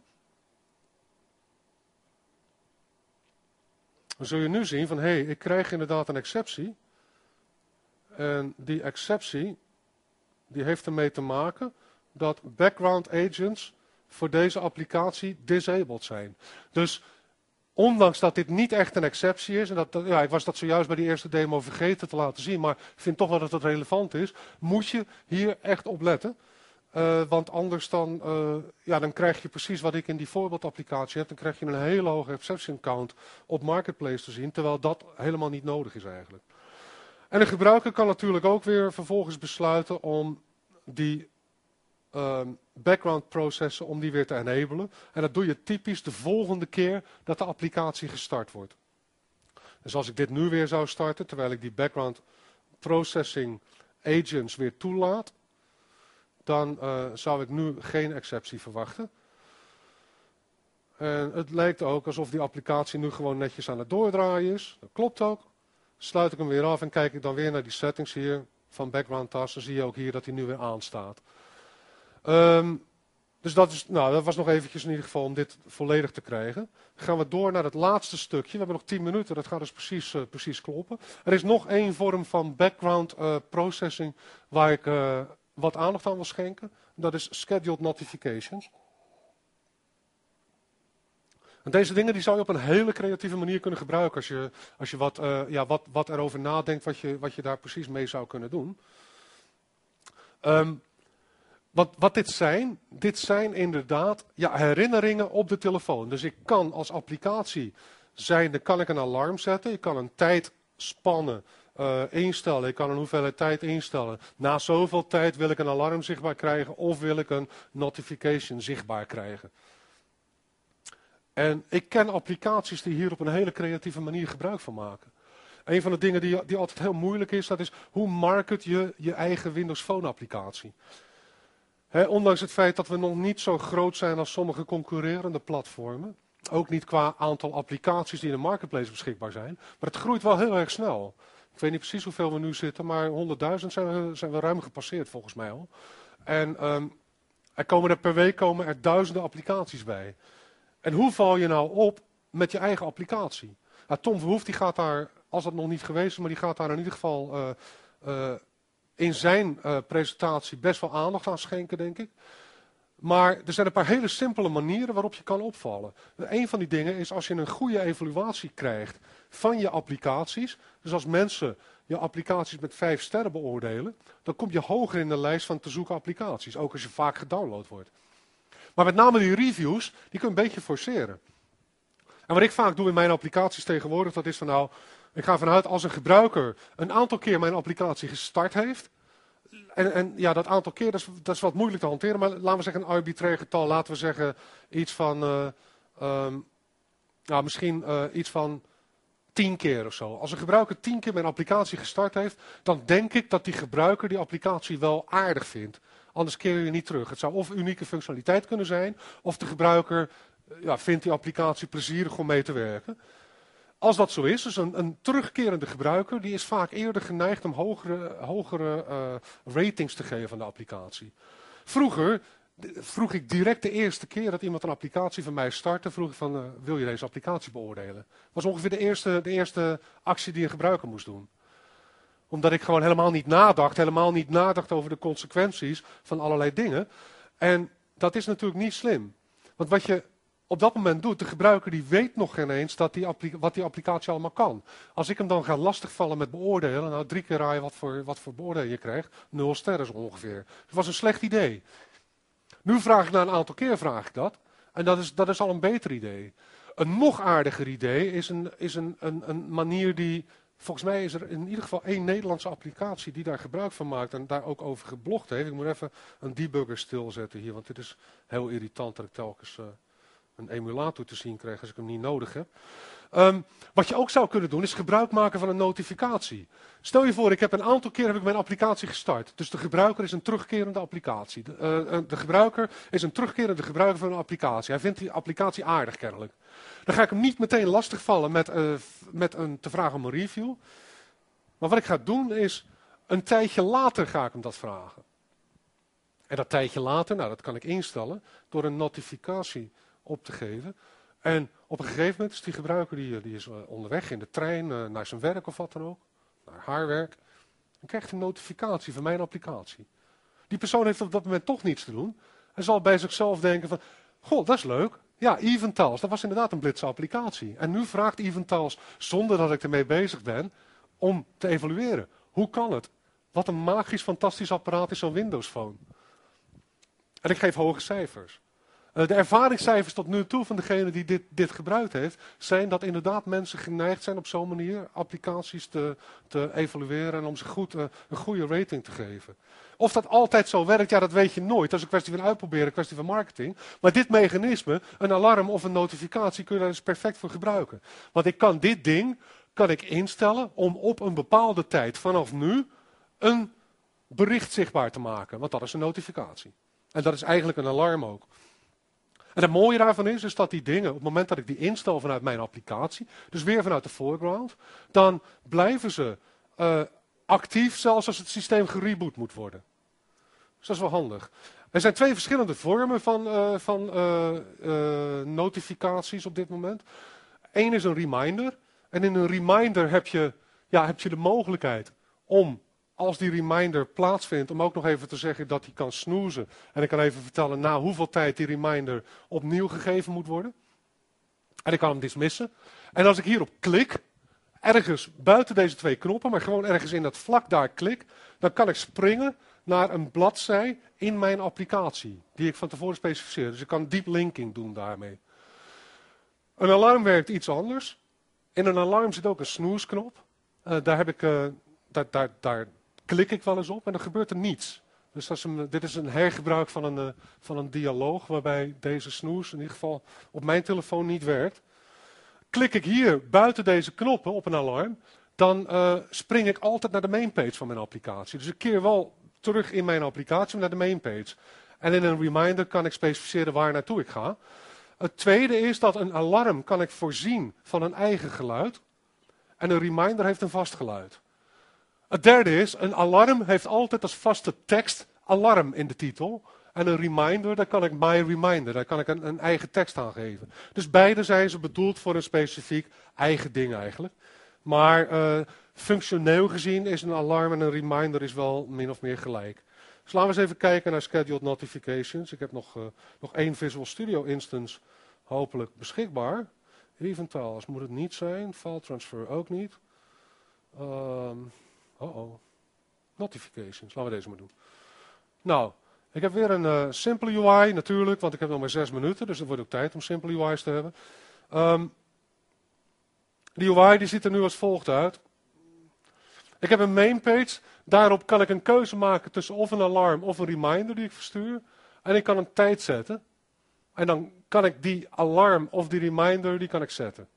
dan zul je nu zien van hé, hey, ik krijg inderdaad een exceptie. En die exceptie die heeft ermee te maken dat background agents voor deze applicatie disabled zijn. Dus ondanks dat dit niet echt een exceptie is, en dat, ja, ik was dat zojuist bij die eerste demo vergeten te laten zien, maar ik vind toch wel dat het relevant is, moet je hier echt op letten. Uh, want anders dan, uh, ja, dan krijg je precies wat ik in die voorbeeldapplicatie heb, dan krijg je een hele hoge exception count op Marketplace te zien, terwijl dat helemaal niet nodig is eigenlijk. En een gebruiker kan natuurlijk ook weer vervolgens besluiten om die uh, background processen, om die weer te enablen. En dat doe je typisch de volgende keer dat de applicatie gestart wordt. Dus als ik dit nu weer zou starten, terwijl ik die background processing agents weer toelaat, dan uh, zou ik nu geen exceptie verwachten. En het lijkt ook alsof die applicatie nu gewoon netjes aan het doordraaien is. Dat klopt ook. Sluit ik hem weer af en kijk ik dan weer naar die settings hier van background tasks. Dan zie je ook hier dat hij nu weer aanstaat. Um, dus dat, is, nou, dat was nog eventjes in ieder geval om dit volledig te krijgen. Dan gaan we door naar het laatste stukje. We hebben nog tien minuten, dat gaat dus precies, uh, precies kloppen. Er is nog één vorm van background uh, processing waar ik uh, wat aandacht aan wil schenken. Dat is scheduled notifications. En deze dingen die zou je op een hele creatieve manier kunnen gebruiken als je, als je wat, uh, ja, wat, wat erover nadenkt wat je, wat je daar precies mee zou kunnen doen. Um, wat, wat dit zijn, dit zijn inderdaad ja, herinneringen op de telefoon. Dus ik kan als applicatie zijnde, kan ik een alarm zetten, ik kan een tijdspanne uh, instellen, ik kan een hoeveelheid tijd instellen. Na zoveel tijd wil ik een alarm zichtbaar krijgen of wil ik een notification zichtbaar krijgen. En ik ken applicaties die hier op een hele creatieve manier gebruik van maken. Een van de dingen die, die altijd heel moeilijk is, dat is hoe market je je eigen Windows Phone applicatie. He, ondanks het feit dat we nog niet zo groot zijn als sommige concurrerende platformen. Ook niet qua aantal applicaties die in de marketplace beschikbaar zijn. Maar het groeit wel heel erg snel. Ik weet niet precies hoeveel we nu zitten, maar honderdduizend zijn we, zijn we ruim gepasseerd volgens mij al. En um, er komen er per week komen er duizenden applicaties bij. En hoe val je nou op met je eigen applicatie? Nou, Tom Verhoef die gaat daar, als dat nog niet geweest is, maar die gaat daar in ieder geval uh, uh, in zijn uh, presentatie best wel aandacht aan schenken, denk ik. Maar er zijn een paar hele simpele manieren waarop je kan opvallen. Een van die dingen is als je een goede evaluatie krijgt van je applicaties. Dus als mensen je applicaties met vijf sterren beoordelen, dan kom je hoger in de lijst van te zoeken applicaties. Ook als je vaak gedownload wordt. Maar met name die reviews, die kun je een beetje forceren. En wat ik vaak doe in mijn applicaties tegenwoordig, dat is van nou, ik ga vanuit als een gebruiker een aantal keer mijn applicatie gestart heeft. En, en ja, dat aantal keer, dat is, dat is wat moeilijk te hanteren, maar laten we zeggen een arbitrair getal. Laten we zeggen iets van, uh, um, nou, misschien uh, iets van tien keer of zo. Als een gebruiker tien keer mijn applicatie gestart heeft, dan denk ik dat die gebruiker die applicatie wel aardig vindt. Anders keer je niet terug. Het zou of unieke functionaliteit kunnen zijn, of de gebruiker ja, vindt die applicatie plezierig om mee te werken. Als dat zo is, dus een, een terugkerende gebruiker, die is vaak eerder geneigd om hogere, hogere uh, ratings te geven aan de applicatie. Vroeger vroeg ik direct de eerste keer dat iemand een applicatie van mij startte, vroeg ik van, uh, wil je deze applicatie beoordelen? Dat was ongeveer de eerste, de eerste actie die een gebruiker moest doen. Omdat ik gewoon helemaal niet nadacht, helemaal niet nadacht over de consequenties van allerlei dingen. En dat is natuurlijk niet slim. Want wat je op dat moment doet, de gebruiker die weet nog geen eens dat die wat die applicatie allemaal kan. Als ik hem dan ga lastigvallen met beoordelen, nou drie keer raaien wat voor, wat voor beoordeling je krijgt, nul sterren zo ongeveer. Dat was een slecht idee. Nu vraag ik na een aantal keer vraag ik dat. En dat is, dat is al een beter idee. Een nog aardiger idee is een, is een, een, een manier die, volgens mij is er in ieder geval één Nederlandse applicatie die daar gebruik van maakt en daar ook over geblogd heeft. Ik moet even een debugger stilzetten hier, want dit is heel irritant dat ik telkens uh, een emulator te zien krijg als ik hem niet nodig heb. Um, wat je ook zou kunnen doen is gebruik maken van een notificatie. Stel je voor, ik heb een aantal keer heb ik mijn applicatie gestart. Dus de gebruiker is een terugkerende applicatie. De, uh, de gebruiker is een terugkerende gebruiker van een applicatie. Hij vindt die applicatie aardig kennelijk. Dan ga ik hem niet meteen lastigvallen met, uh, met een, te vragen om een review. Maar wat ik ga doen is, een tijdje later ga ik hem dat vragen. En dat tijdje later, nou dat kan ik instellen door een notificatie op te geven. En op een gegeven moment is die gebruiker die, die is onderweg in de trein uh, naar zijn werk of wat dan ook. Naar haar werk. Dan krijgt hij een notificatie van mijn applicatie. Die persoon heeft op dat moment toch niets te doen. En zal bij zichzelf denken van, goh, dat is leuk. Ja, Eventals, dat was inderdaad een blitse applicatie. En nu vraagt Eventals, zonder dat ik ermee bezig ben, om te evalueren. Hoe kan het? Wat een magisch, fantastisch apparaat is zo'n Windows Phone. En ik geef hoge cijfers. De ervaringscijfers tot nu toe van degene die dit, dit gebruikt heeft, zijn dat inderdaad mensen geneigd zijn op zo'n manier applicaties te, te evalueren en om ze goed, uh, een goede rating te geven. Of dat altijd zo werkt, ja dat weet je nooit. Dat is een kwestie van uitproberen, een kwestie van marketing. Maar dit mechanisme, een alarm of een notificatie, kun je daar dus perfect voor gebruiken. Want ik kan dit ding, kan ik instellen om op een bepaalde tijd vanaf nu een bericht zichtbaar te maken. Want dat is een notificatie. En dat is eigenlijk een alarm ook. En het mooie daarvan is, is dat die dingen, op het moment dat ik die instel vanuit mijn applicatie, dus weer vanuit de foreground, dan blijven ze uh, actief, zelfs als het systeem gereboot moet worden. Dus dat is wel handig. Er zijn twee verschillende vormen van, uh, van uh, uh, notificaties op dit moment. Eén is een reminder. En in een reminder heb je, ja, heb je de mogelijkheid om, als die reminder plaatsvindt, om ook nog even te zeggen dat hij kan snoezen. En ik kan even vertellen na hoeveel tijd die reminder opnieuw gegeven moet worden. En ik kan hem dismissen. En als ik hierop klik, ergens buiten deze twee knoppen, maar gewoon ergens in dat vlak daar klik, dan kan ik springen naar een bladzij in mijn applicatie, die ik van tevoren specificeer. Dus ik kan deep linking doen daarmee. Een alarm werkt iets anders. In een alarm zit ook een snooze-knop. Uh, daar heb ik, uh, daar, daar, daar klik ik wel eens op en dan gebeurt er niets. Dus dat is een, dit is een hergebruik van een, uh, van een dialoog waarbij deze snooze in ieder geval op mijn telefoon niet werkt. Klik ik hier buiten deze knoppen op een alarm, dan uh, spring ik altijd naar de mainpage van mijn applicatie. Dus ik keer wel terug in mijn applicatie naar de mainpage. En in een reminder kan ik specificeren waar naartoe ik ga. Het tweede is dat een alarm kan ik voorzien van een eigen geluid. En een reminder heeft een vast geluid. Het derde is, een alarm heeft altijd als vaste tekst alarm in de titel. En een reminder, daar kan ik my reminder, daar kan ik een, een eigen tekst aan geven. Dus beide zijn ze bedoeld voor een specifiek eigen ding eigenlijk. Maar uh, functioneel gezien is een alarm en een reminder is wel min of meer gelijk. Dus laten we eens even kijken naar scheduled notifications. Ik heb nog, uh, nog één Visual Studio instance hopelijk beschikbaar. Eventiles moet het niet zijn, file transfer ook niet. Um, oh oh, notifications, laten we deze maar doen. Nou, ik heb weer een uh, simple U I natuurlijk, want ik heb nog maar zes minuten, dus het wordt ook tijd om simple U I's te hebben. Um, de U I die ziet er nu als volgt uit. Ik heb een mainpage, daarop kan ik een keuze maken tussen of een alarm of een reminder die ik verstuur. En ik kan een tijd zetten. En dan kan ik die alarm of die reminder, die kan ik zetten.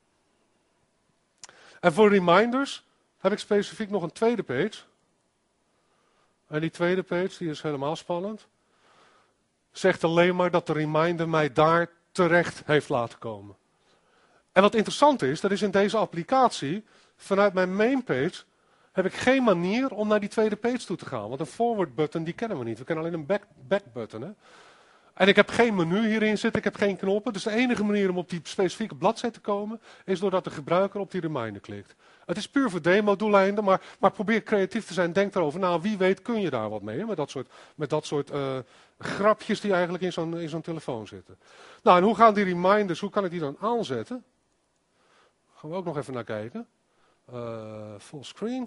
En voor reminders heb ik specifiek nog een tweede page. En die tweede page, die is helemaal spannend. Zegt alleen maar dat de reminder mij daar terecht heeft laten komen. En wat interessant is, dat is in deze applicatie, vanuit mijn mainpage, heb ik geen manier om naar die tweede page toe te gaan. Want een forward button, die kennen we niet. We kennen alleen een back, back button. Hè? En ik heb geen menu hierin zitten, ik heb geen knoppen. Dus de enige manier om op die specifieke bladzijde te komen, is doordat de gebruiker op die reminder klikt. Het is puur voor demo-doeleinden, maar, maar probeer creatief te zijn. Denk erover, nou wie weet kun je daar wat mee. Hè? Met dat soort, met dat soort uh, grapjes die eigenlijk in zo'n, in zo'n telefoon zitten. Nou, en hoe gaan die reminders, hoe kan ik die dan aanzetten? Daar gaan we ook nog even naar kijken. Uh, full screen.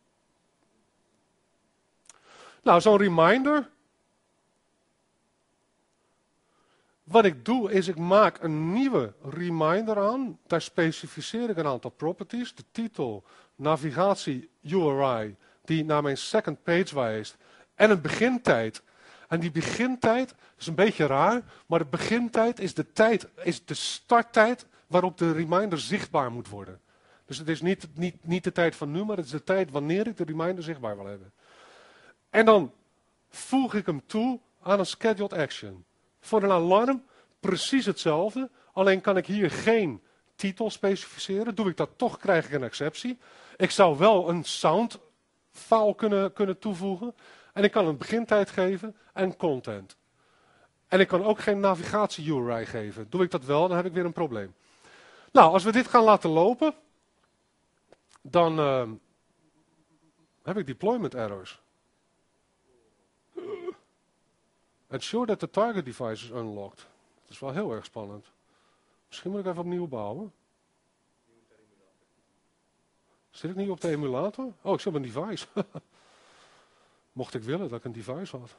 Nou, zo'n reminder. Wat ik doe is ik maak een nieuwe reminder aan. Daar specificeer ik een aantal properties. De titel, navigatie, U R I, die naar mijn second page wijst. En een begintijd. En die begintijd is een beetje raar, maar de begintijd is de tijd, is de starttijd waarop de reminder zichtbaar moet worden. Dus het is niet, niet, niet de tijd van nu, maar het is de tijd wanneer ik de reminder zichtbaar wil hebben. En dan voeg ik hem toe aan een scheduled action. Voor een alarm precies hetzelfde, alleen kan ik hier geen titel specificeren. Doe ik dat toch, krijg ik een exceptie. Ik zou wel een sound file kunnen, kunnen toevoegen. En ik kan een begintijd geven en content. En ik kan ook geen navigatie-U R I geven. Doe ik dat wel, dan heb ik weer een probleem. Nou, als we dit gaan laten lopen, dan uh, heb ik deployment errors. Ensure that the target device is unlocked. Dat is wel heel erg spannend. Misschien moet ik even opnieuw bouwen. Zit ik niet op de emulator? Oh, ik zit op een device. Mocht ik willen dat ik een device had.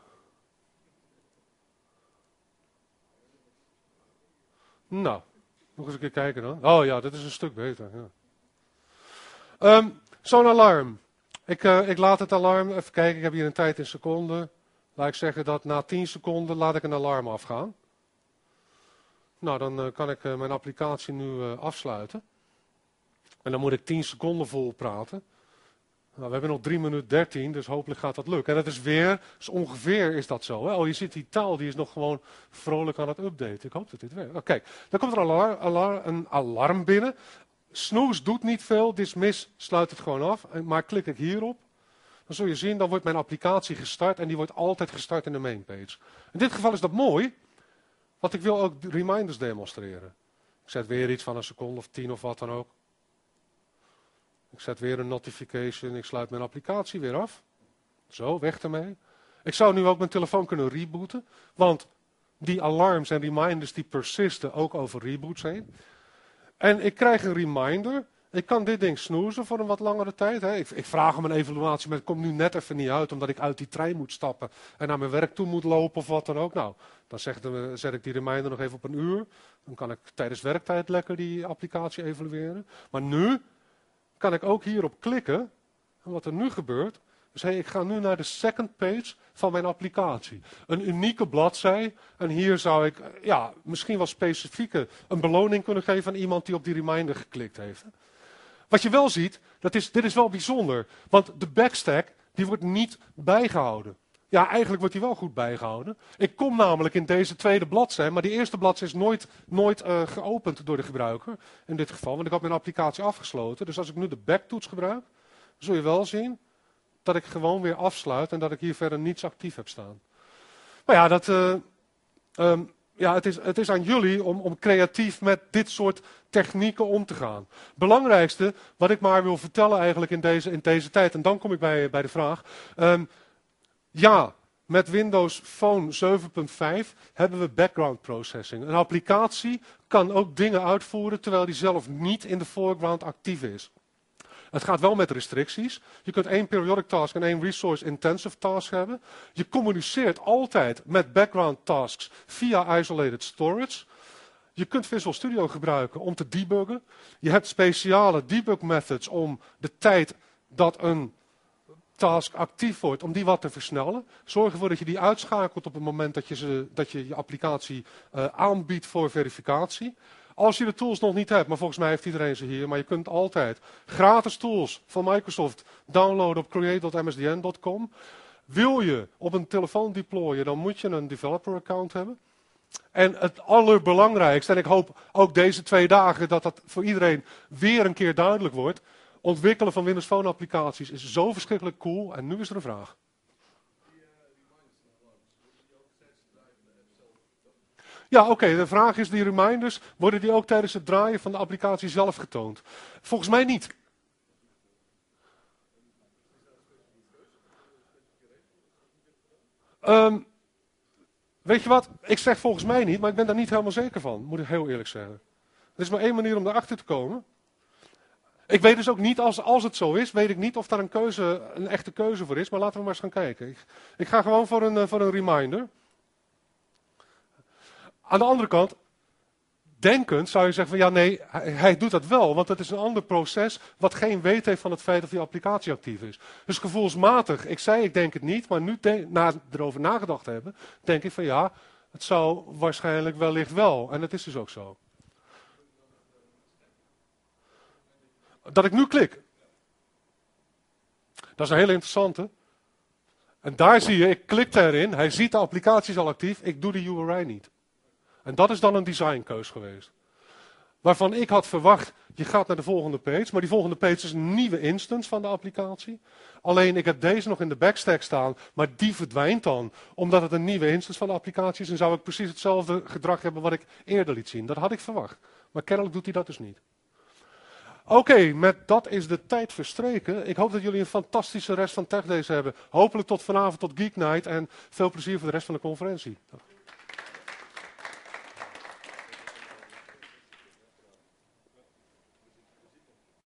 Nou, nog eens een keer kijken dan. Oh ja, dit is een stuk beter. Ja. Um, Zo'n alarm. Ik, uh, ik laat het alarm, even kijken, ik heb hier een tijd in seconden. Laat ik zeggen dat na tien seconden laat ik een alarm afgaan. Nou, dan uh, kan ik uh, mijn applicatie nu uh, afsluiten. En dan moet ik tien seconden vol praten. Nou, we hebben nog drie minuten dertien, dus hopelijk gaat dat lukken. En dat is weer, dus ongeveer is dat zo. Hè? Oh, je ziet die taal, die is nog gewoon vrolijk aan het updaten. Ik hoop dat dit werkt. Oh, kijk, dan komt er een alarm, alarm, een alarm binnen. Snooze doet niet veel, dismiss sluit het gewoon af. Maar klik ik hierop, dan zul je zien, dan wordt mijn applicatie gestart en die wordt altijd gestart in de mainpage. In dit geval is dat mooi, want ik wil ook reminders demonstreren. Ik zet weer iets van een seconde of tien of wat dan ook. Ik zet weer een notification, ik sluit mijn applicatie weer af. Zo, weg ermee. Ik zou nu ook mijn telefoon kunnen rebooten, want die alarms en reminders die persisten ook over reboots heen. En ik krijg een reminder. Ik kan dit ding snoezen voor een wat langere tijd. Hè. Ik, ik vraag om een evaluatie, maar het komt nu net even niet uit, omdat ik uit die trein moet stappen en naar mijn werk toe moet lopen of wat dan ook. Nou, dan zeg de, zet ik die reminder nog even op een uur. Dan kan ik tijdens werktijd lekker die applicatie evalueren. Maar nu kan ik ook hierop klikken. En wat er nu gebeurt, is hey, ik ga nu naar de second page van mijn applicatie. Een unieke bladzij. En hier zou ik ja, misschien wel specifieke een beloning kunnen geven aan iemand die op die reminder geklikt heeft. Wat je wel ziet, dat is, dit is wel bijzonder. Want de backstack die wordt niet bijgehouden. Ja, eigenlijk wordt die wel goed bijgehouden. Ik kom namelijk in deze tweede bladzij, maar die eerste bladzij is nooit, nooit uh, geopend door de gebruiker. In dit geval, want ik had mijn applicatie afgesloten. Dus als ik nu de backtoets gebruik, zul je wel zien dat ik gewoon weer afsluit en dat ik hier verder niets actief heb staan. Maar ja, dat, uh, um, ja het, is, het is aan jullie om, om creatief met dit soort technieken om te gaan. Belangrijkste wat ik maar wil vertellen eigenlijk in deze, in deze tijd, en dan kom ik bij, bij de vraag. Um, ja, met Windows Phone zeven punt vijf hebben we background processing. Een applicatie kan ook dingen uitvoeren terwijl die zelf niet in de foreground actief is. Het gaat wel met restricties. Je kunt één periodic task en één resource intensive task hebben. Je communiceert altijd met background tasks via isolated storage. Je kunt Visual Studio gebruiken om te debuggen. Je hebt speciale debug methods om de tijd dat een task actief wordt, om die wat te versnellen. Zorg ervoor dat je die uitschakelt op het moment dat je ze, dat je, je applicatie uh, aanbiedt voor verificatie. Als je de tools nog niet hebt, maar volgens mij heeft iedereen ze hier, maar je kunt altijd gratis tools van Microsoft downloaden op create dot m s d n dot com. Wil je op een telefoon deployen, dan moet je een developer account hebben. En het allerbelangrijkste, en ik hoop ook deze twee dagen dat dat voor iedereen weer een keer duidelijk wordt. Ontwikkelen van Windows Phone applicaties is zo verschrikkelijk cool. En nu is er een vraag. Ja, oké. Okay, de vraag is, die reminders, worden die ook tijdens het draaien van de applicatie zelf getoond? Volgens mij niet. Um, weet je wat? Ik zeg volgens mij niet, maar ik ben daar niet helemaal zeker van. Moet ik heel eerlijk zeggen. Er is maar één manier om erachter te komen. Ik weet dus ook niet, als, als het zo is, weet ik niet of daar een keuze, een echte keuze voor is. Maar laten we maar eens gaan kijken. Ik, ik ga gewoon voor een, voor een reminder. Aan de andere kant, denkend zou je zeggen van ja nee, hij, hij doet dat wel. Want het is een ander proces wat geen weet heeft van het feit dat die applicatie actief is. Dus gevoelsmatig, ik zei ik denk het niet, maar nu denk, na erover nagedacht hebben, denk ik van ja, het zou waarschijnlijk wellicht wel. En het is dus ook zo. Dat ik nu klik. Dat is een hele interessante. En daar zie je, ik klik erin, hij ziet de applicatie is al actief, ik doe de U R I niet. En dat is dan een designkeus geweest. Waarvan ik had verwacht, je gaat naar de volgende page, maar die volgende page is een nieuwe instance van de applicatie. Alleen ik heb deze nog in de backstack staan, maar die verdwijnt dan, omdat het een nieuwe instance van de applicatie is. En zou ik precies hetzelfde gedrag hebben wat ik eerder liet zien. Dat had ik verwacht. Maar kennelijk doet hij dat dus niet. Oké, okay, met dat is de tijd verstreken. Ik hoop dat jullie een fantastische rest van TechDays hebben. Hopelijk tot vanavond, tot Geek Night en veel plezier voor de rest van de conferentie.